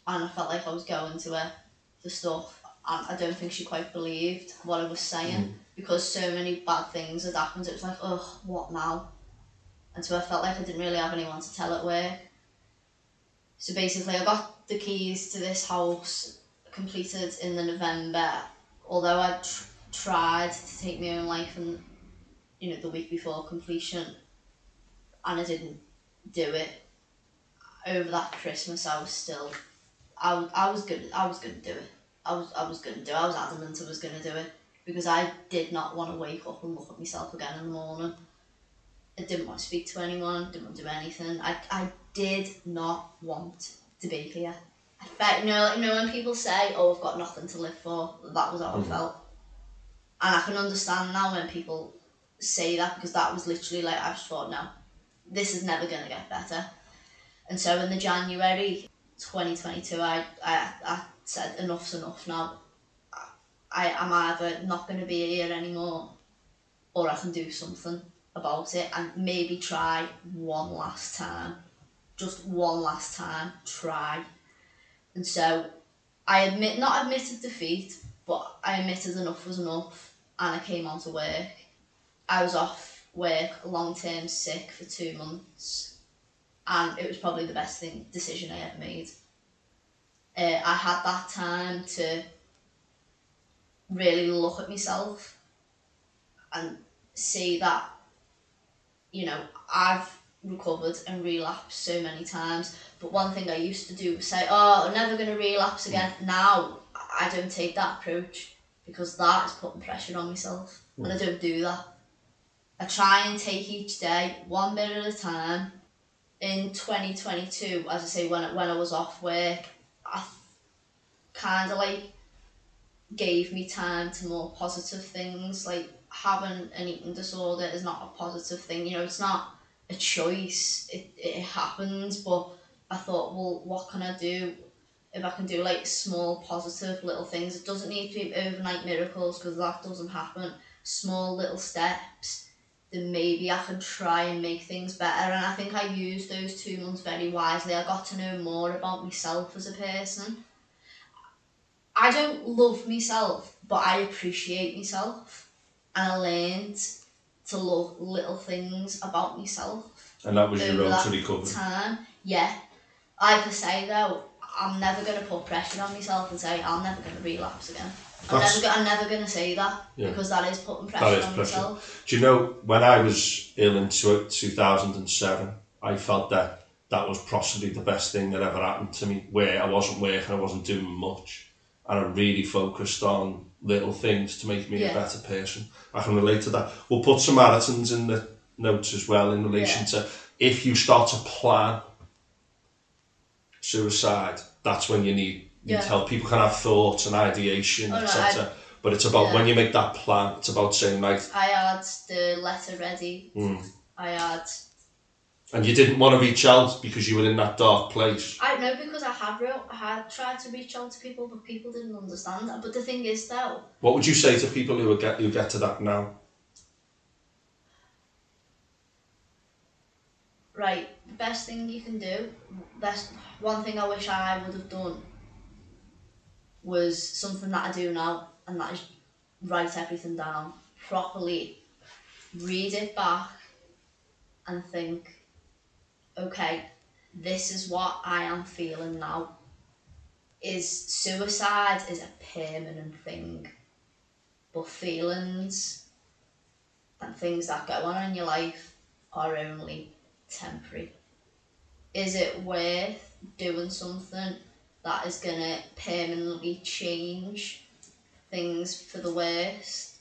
and I felt like I was going to her for stuff, and I don't think she quite believed what I was saying because so many bad things had happened. It was like, ugh, what now? And so I felt like I didn't really have anyone to tell at work. So basically I got the keys to this house completed in the November, although I tried to take my own life and the week before completion, and I didn't do it. Over that Christmas I was still I was gonna do it. I was gonna do it. I was adamant I was gonna do it because I did not want to wake up and look at myself again in the morning. I didn't want to speak to anyone, didn't want to do anything. I did not want to be here. I felt, when people say, oh, I've got nothing to live for, that was how I felt. And I can understand now when people say that, because that was literally like, I just thought, no, this is never going to get better. And so in the January 2022, I said, enough's enough now. I'm either not going to be here anymore, or I can do something about it and maybe try one last time. Just one last time, try. And so I not admitted defeat, but I admitted enough was enough, and I came on to work. I was off work long-term sick for 2 months, and it was probably the best decision I ever made. I had that time to really look at myself and see that, I've recovered and relapsed so many times, but one thing I used to do was say, oh, I'm never going to relapse again. Now I don't take that approach because that is putting pressure on myself, and I don't do that. I try and take each day one bit at a time. In 2022, as I say, when I was off work, I kind of gave me time to more positive things. Like having an eating disorder is not a positive thing, it's not a choice, it happens. But I thought, well, what can I do if I can do small positive little things? It doesn't need to be overnight miracles because that doesn't happen. Small little steps, then maybe I can try and make things better. And I think I used those 2 months very wisely. I got to know more about myself as a person. I don't love myself, but I appreciate myself, and I learned to love little things about myself. And that was your road to recovery. Time, yeah. Like I say though, I'm never going to put pressure on myself and say I'm never going to relapse again. I'm never going to say that, because that is putting pressure on myself. Do you know, when I was ill in 2007, I felt that was possibly the best thing that ever happened to me, where I wasn't working, I wasn't doing much, and I really focused on little things to make me a better person. I can relate to that. We'll put Samaritans in the notes as well in relation to if you start to plan suicide, that's when you need help. People can have thoughts and ideation, etc. But it's about when you make that plan, it's about saying, like, I had the letter ready. And you didn't want to reach out because you were in that dark place. I know, because I had tried to reach out to people, but people didn't understand that. But the thing is, though, what would you say to people who get to that now? Right, the best thing you can do, one thing I wish I would have done was something that I do now, and that is write everything down properly, read it back, and think, okay, this is what I am feeling now. Suicide is a permanent thing, but feelings and things that go on in your life are only temporary. Is it worth doing something that is going to permanently change things for the worst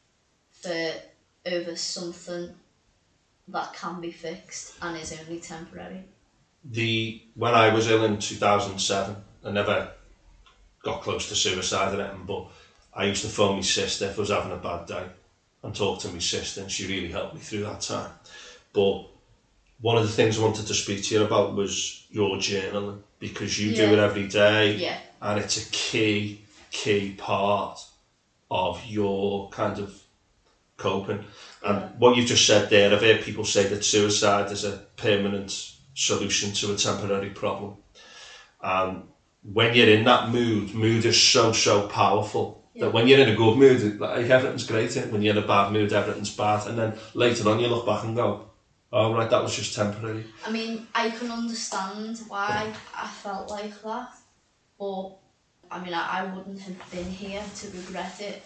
over something that can be fixed and is only temporary? When I was ill in 2007, I never got close to suicide or anything, but I used to phone my sister if I was having a bad day and talk to my sister, and she really helped me through that time. But one of the things I wanted to speak to you about was your journaling, because you do it every day, and it's a key part of your kind of coping. And what you've just said there, I've heard people say that suicide is a permanent solution to a temporary problem. And when you're in that mood is so powerful. That when you're in a good mood, like everything's great. When you're in a bad mood, everything's bad. And then later on you look back and go, oh right, that was just temporary. I mean, I can understand why I felt like that, but I mean, I wouldn't have been here to regret it.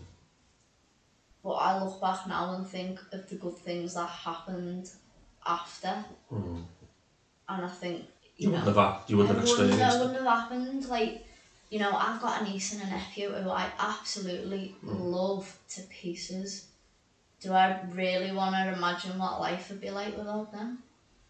But I look back now and think of the good things that happened after, and I think you wouldn't have experienced. It wouldn't have happened. Like, you know, I've got a niece and a nephew who I absolutely love to pieces. Do I really want to imagine what life would be like without them?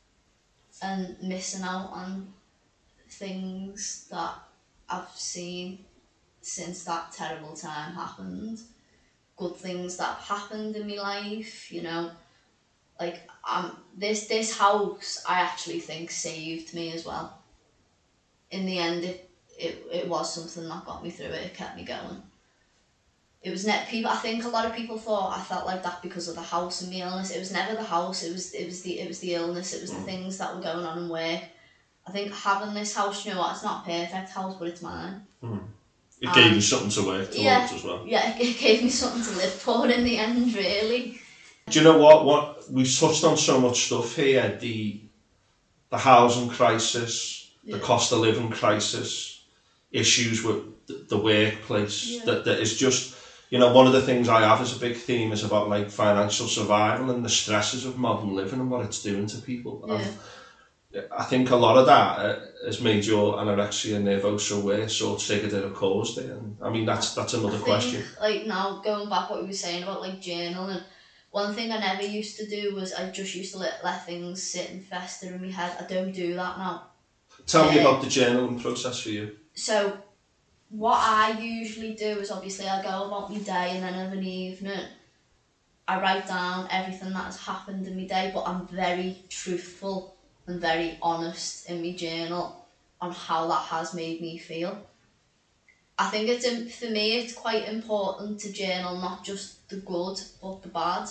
And missing out on things that I've seen since that terrible time happened. Good things that have happened in my life, you know. Like, this house, I actually think, saved me as well. In the end, it was something that got me through it. It kept me going. It was people. I think a lot of people thought I felt like that because of the house and my illness. It was never the house. It was the illness. It was the things that were going on in work. I think having this house, you know what? It's not a perfect house, but it's mine. It gave you something to work towards as well. Yeah, it gave me something to live for in the end, really. Do you know what we've touched on so much stuff here? The housing crisis, the cost of living crisis, issues with the workplace. That is just, you know, one of the things I have as a big theme is about like financial survival and the stresses of modern living and what it's doing to people. I think a lot of that has made your anorexia nervosa worse or triggered it or caused it. And I mean, that's another question. Like now, going back what we were saying about like journaling, one thing I never used to do was I just used to let things sit and fester in my head. I don't do that now. Tell me about the journaling process for you. So what I usually do is obviously I go about my day, and then of an evening I write down everything that has happened in my day, but I'm very truthful and very honest in my journal on how that has made me feel. I think for me it's quite important to journal not just the good but the bad,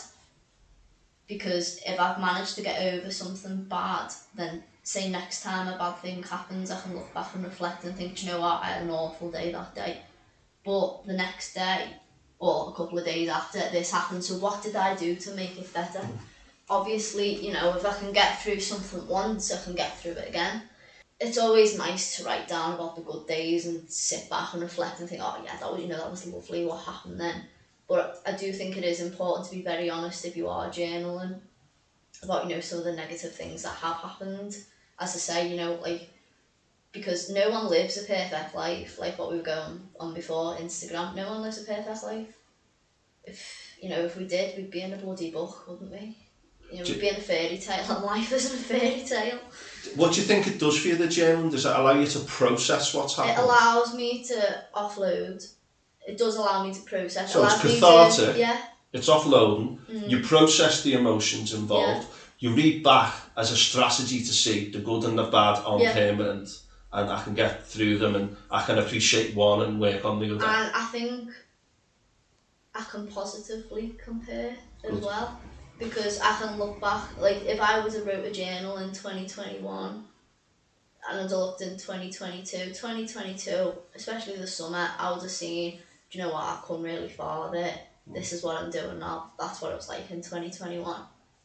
because if I've managed to get over something bad, then say next time a bad thing happens, I can look back and reflect and think, do you know what, I had an awful day that day, but the next day or a couple of days after this happened, so what did I do to make it better? Obviously, you know, if I can get through something once, I can get through it again. It's always nice to write down about the good days and sit back and reflect and think, oh yeah, that was lovely, what happened then. But I do think it is important to be very honest if you are journaling about, you know, some of the negative things that have happened. As I say, you know, like, because no one lives a perfect life, like what we were going on before, Instagram. No one lives a perfect life. If we did, we'd be in a bloody book, wouldn't we? You know, we'd be in a fairy tale, and life isn't a fairy tale. What do you think it does for you, the journaling? Does it allow you to process what's happened? It allows me to offload. It does allow me to process. So it's cathartic. Yeah. It's offloading. You process the emotions involved. You read back as a strategy to see the good and the bad on permanent, and I can get through them, and I can appreciate one and work on the other. And I think I can positively compare as well. Because I can look back, like if I was to wrote a journal in 2021 and I'd looked in 2022, especially the summer, I would have seen, do you know what, I've come really far with it. This is what I'm doing now. That's what it was like in 2021.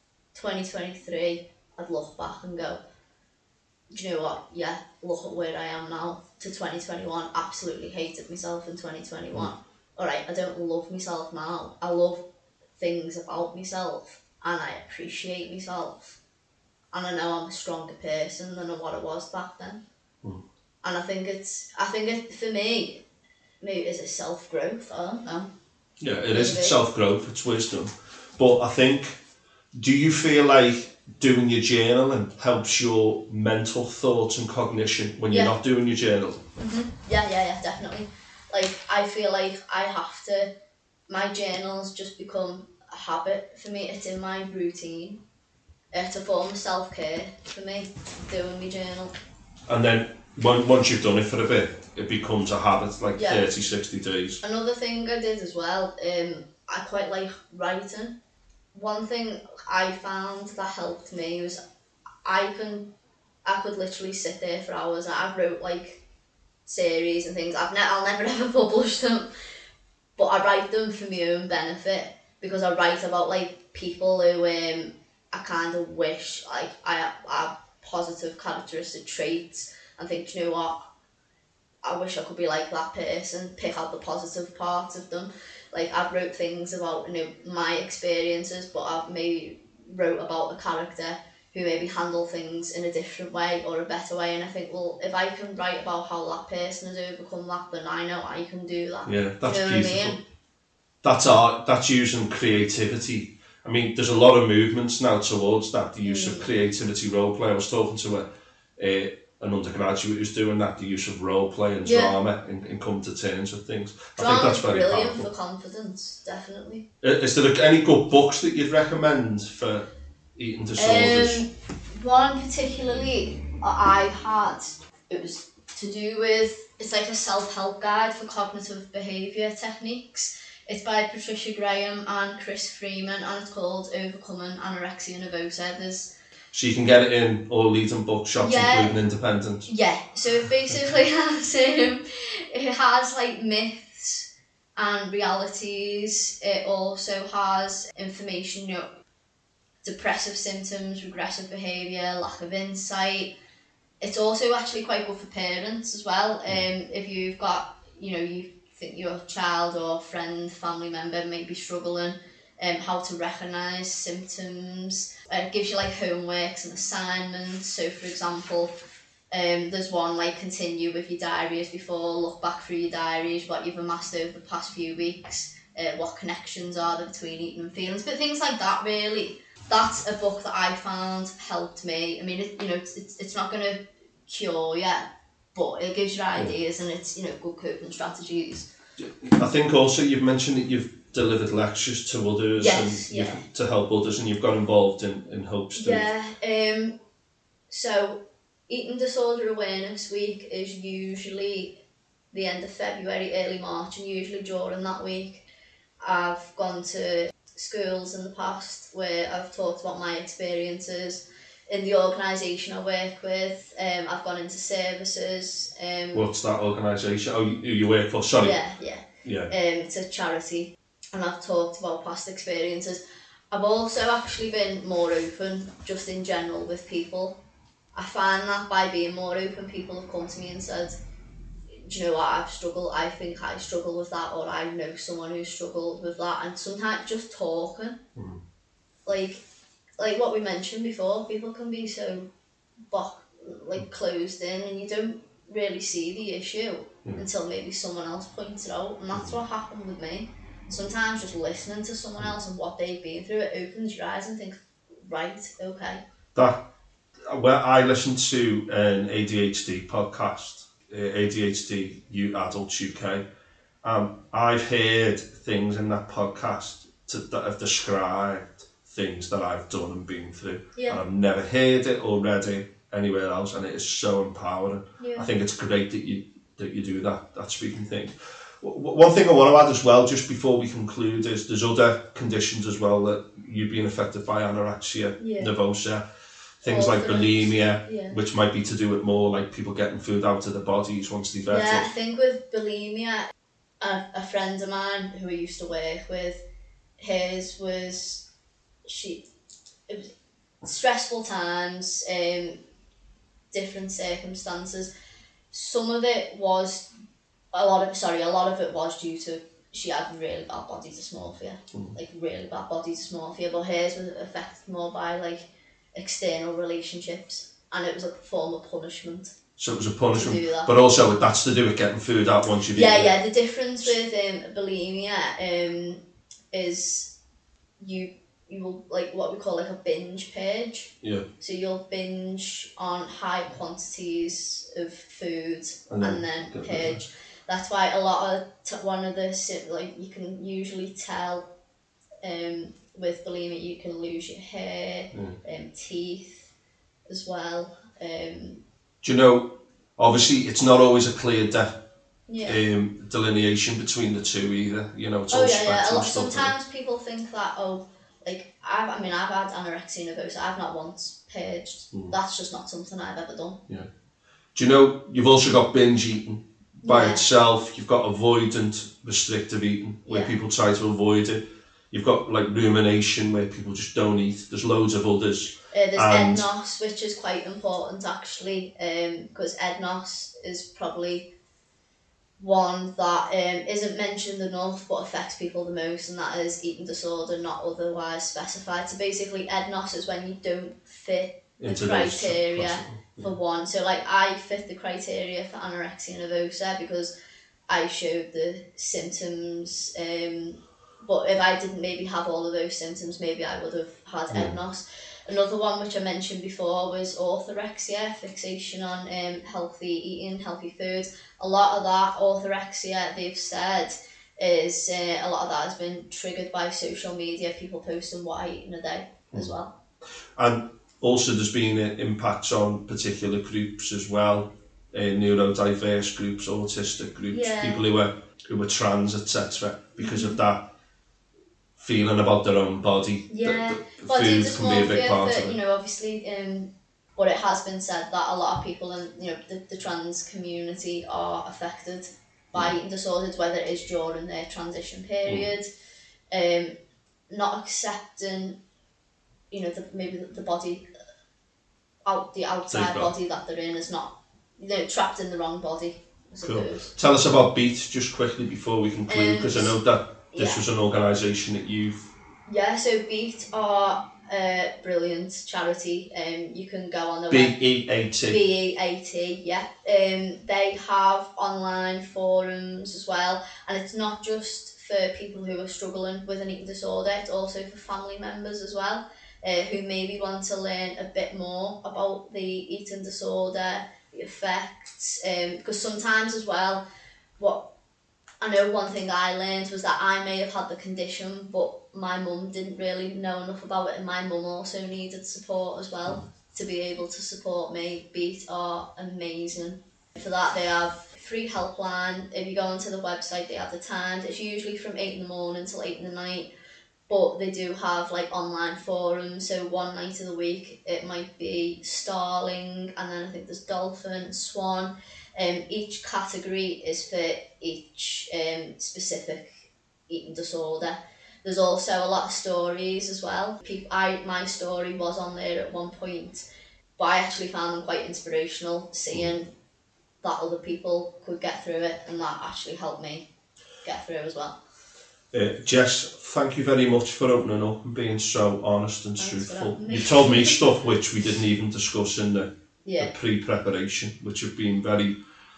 2023, I'd look back and go, do you know what, yeah, look at where I am now. To 2021, absolutely hated myself in 2021. Alright, I don't love myself now. I love things about myself. And I appreciate myself, and I know I'm a stronger person than what I was back then. And I think it for me, maybe it's a self-growth. I don't know. Yeah, it is self-growth. It's wisdom. But I think, do you feel like doing your journaling helps your mental thoughts and cognition when you're not doing your journal? Yeah, definitely. Like I feel like I have to. My journals just become a habit for me. It's in my routine. It's a form of self-care for me, doing my journal. And then once you've done it for a bit, it becomes a habit, like 30, 60 days. Another thing I did as well, I quite like writing. One thing I found that helped me was I could literally sit there for hours, and I wrote like series and things. I'll never ever publish them, but I write them for my own benefit, because I write about like people who I kind of wish like I have positive characteristic traits, and think, you know what, I wish I could be like that person, pick out the positive parts of them. Like, I've wrote things about, you know, my experiences, but I've maybe wrote about a character who maybe handle things in a different way or a better way, and I think, well, if I can write about how that person has overcome that, then I know I can do that. Yeah, that's you know beautiful. What I mean? That's art, that's using creativity. I mean, there's a lot of movements now towards that, the use of creativity, role play. I was talking to an undergraduate who's doing that, the use of role play and drama and come to terms with things. I think that's very brilliant powerful. For confidence, definitely. Is there any good books that you'd recommend for eating disorders? One particularly I had, it was to do with, it's like a self-help guide for cognitive behaviour techniques. It's by Patricia Graham and Chris Freeman, and it's called Overcoming Anorexia Nervosa. So you can get it in all leading bookshops, including independent. Yeah, so it basically has it has like myths and realities. It also has information, you know, depressive symptoms, regressive behaviour, lack of insight. It's also actually quite good for parents as well. If you've got, you know, you think your child or friend, family member may be struggling, how to recognise symptoms. It gives you like homeworks and assignments. So for example, there's one like continue with your diaries before, look back through your diaries, what you've amassed over the past few weeks, what connections are there between eating and feelings, but things like that really. That's a book that I found helped me. I mean, it's not going to cure you, but it gives you ideas and it's, you know, good coping strategies. I think also you've mentioned that you've delivered lectures to others to help others, and you've got involved in Hope Street. Yeah, so Eating Disorder Awareness Week is usually the end of February, early March, and usually during that week I've gone to schools in the past where I've talked about my experiences. In the organisation I work with, I've gone into services. What's that organisation? Oh, you work for? Sorry. Yeah. It's a charity, and I've talked about past experiences. I've also actually been more open, just in general, with people. I find that by being more open, people have come to me and said, do you know what, I think I struggle with that, or I know someone who struggled with that, and sometimes just talking, like what we mentioned before, people can be so closed in, and you don't really see the issue until maybe someone else points it out, and that's what happened with me. Sometimes just listening to someone else and what they've been through, it opens your eyes and think, right, okay. I listened to an ADHD podcast, ADHD Adults UK. I've heard things in that podcast that have described things that I've done and been through. Yeah. And I've never heard it or read it anywhere else, and it is so empowering. Yeah. I think it's great that you do that speaking thing. One thing I want to add as well, just before we conclude, is there's other conditions as well that you've been affected by anorexia nervosa. Things like bulimia, which might be to do with more like people getting food out of their bodies once they've ate it. Yeah, I think with bulimia, a friend of mine who I used to work with, hers was, it was stressful times, different circumstances. Some of it was, a lot of it was due to, she had really bad body dysmorphia, but hers was affected more by like external relationships, and it was a form of punishment. So it was a punishment, but also that's to do with getting food out once you've eaten it. Yeah, the difference with bulimia is you will, like what we call like a binge purge. Yeah. So you'll binge on high quantities of food and then purge. That's why a lot of one of the like you can usually tell with bulimia, you can lose your hair, teeth as well. Do you know, obviously it's not always a clear delineation between the two either, you know, it's all spectrum stuff. Sometimes people think that, like, I've had anorexia nervosa, I've not once purged. That's just not something I've ever done. Yeah. Do you know, you've also got binge eating, by itself. You've got avoidant restrictive eating, where people try to avoid it. You've got like rumination, where people just don't eat. There's loads of others. There's EDNOS, which is quite important actually, because EDNOS is probably one that isn't mentioned enough but affects people the most, and that is eating disorder not otherwise specified. So basically EDNOS is when you don't fit the criteria for one. So like I fit the criteria for anorexia nervosa because I showed the symptoms, but if I didn't maybe have all of those symptoms, maybe I would have had EDNOS. Another one which I mentioned before was orthorexia, fixation on healthy eating, healthy foods. A lot of that orthorexia, they've said, is a lot of that has been triggered by social media, people posting what I eat in a day as well. And also there's been impacts on particular groups as well, neurodiverse groups, autistic groups, people who were trans, etc. because of that feeling about their own body. Body food can be a big part of it. You know, obviously, but it has been said that a lot of people in the trans community are affected by eating disorders, whether it is during their transition period, not accepting, maybe the body, the outside body that they're in is not, trapped in the wrong body, I suppose. Cool. Tell us about BEAT just quickly before we conclude, because I know that this was an organisation that you've... Yeah, so BEAT are a brilliant charity. You can go on the BEAT. BEAT, yeah. They have online forums as well, and it's not just for people who are struggling with an eating disorder, it's also for family members as well, who maybe want to learn a bit more about the eating disorder, the effects, because sometimes as well, I know one thing I learned was that I may have had the condition, but my mum didn't really know enough about it, and my mum also needed support as well to be able to support me. BEAT are amazing. For that, they have free helpline. If you go onto the website, they have the times. It's usually from 8 in the morning till 8 in the night, but they do have like online forums. So one night of the week, it might be starling, and then I think there's dolphin, swan. Each category is for each specific eating disorder. There's also a lot of stories as well. My story was on there at one point, but I actually found them quite inspirational, seeing that other people could get through it, and that actually helped me get through as well. Jess, thank you very much for opening up and being so honest and truthful. You told me stuff which we didn't even discuss in the pre-preparation, which have been very...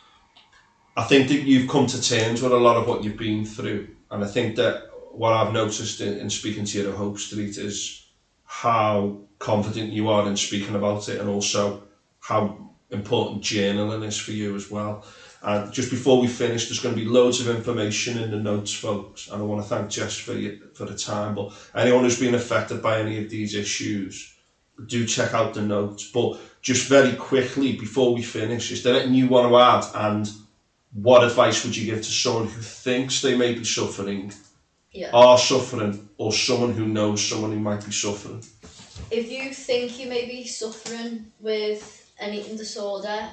I think that you've come to terms with a lot of what you've been through, and I think that what I've noticed in speaking to you at Hope Street is how confident you are in speaking about it, and also how important journaling is for you as well. And just before we finish, there's going to be loads of information in the notes, folks, and I want to thank Jess for the time. But anyone who's been affected by any of these issues, do check out the notes. But just very quickly before we finish, is there anything you want to add, and what advice would you give to someone who thinks they may be suffering, are suffering, or someone who knows someone who might be suffering? If you think you may be suffering with an eating disorder,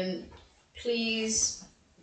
please,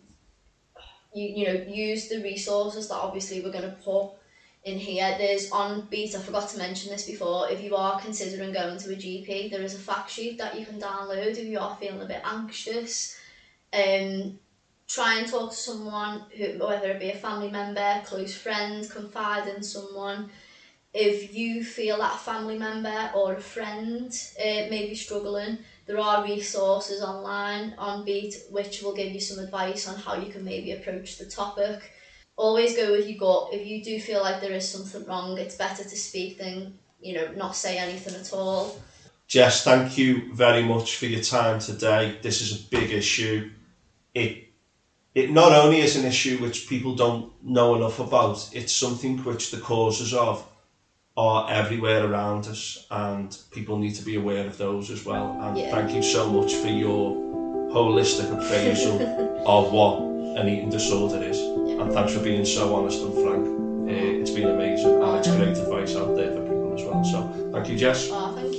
use the resources that obviously we're going to put in here. There's on BEAT, I forgot to mention this before, if you are considering going to a GP, there is a fact sheet that you can download if you are feeling a bit anxious. Try and talk to someone, whether it be a family member, close friend, confide in someone. If you feel that a family member or a friend may be struggling, there are resources online on BEAT which will give you some advice on how you can maybe approach the topic. Always go with your gut. If you do feel like there is something wrong, it's better to speak than not say anything at all. Jess, thank you very much for your time today. This is a big issue. It not only is an issue which people don't know enough about, it's something which the causes of are everywhere around us, and people need to be aware of those as well. And thank you so much for your holistic appraisal of what an eating disorder is. And thanks for being so honest and frank. It's been amazing, and it's great advice out there for people as well. So thank you, Jess. Thank you.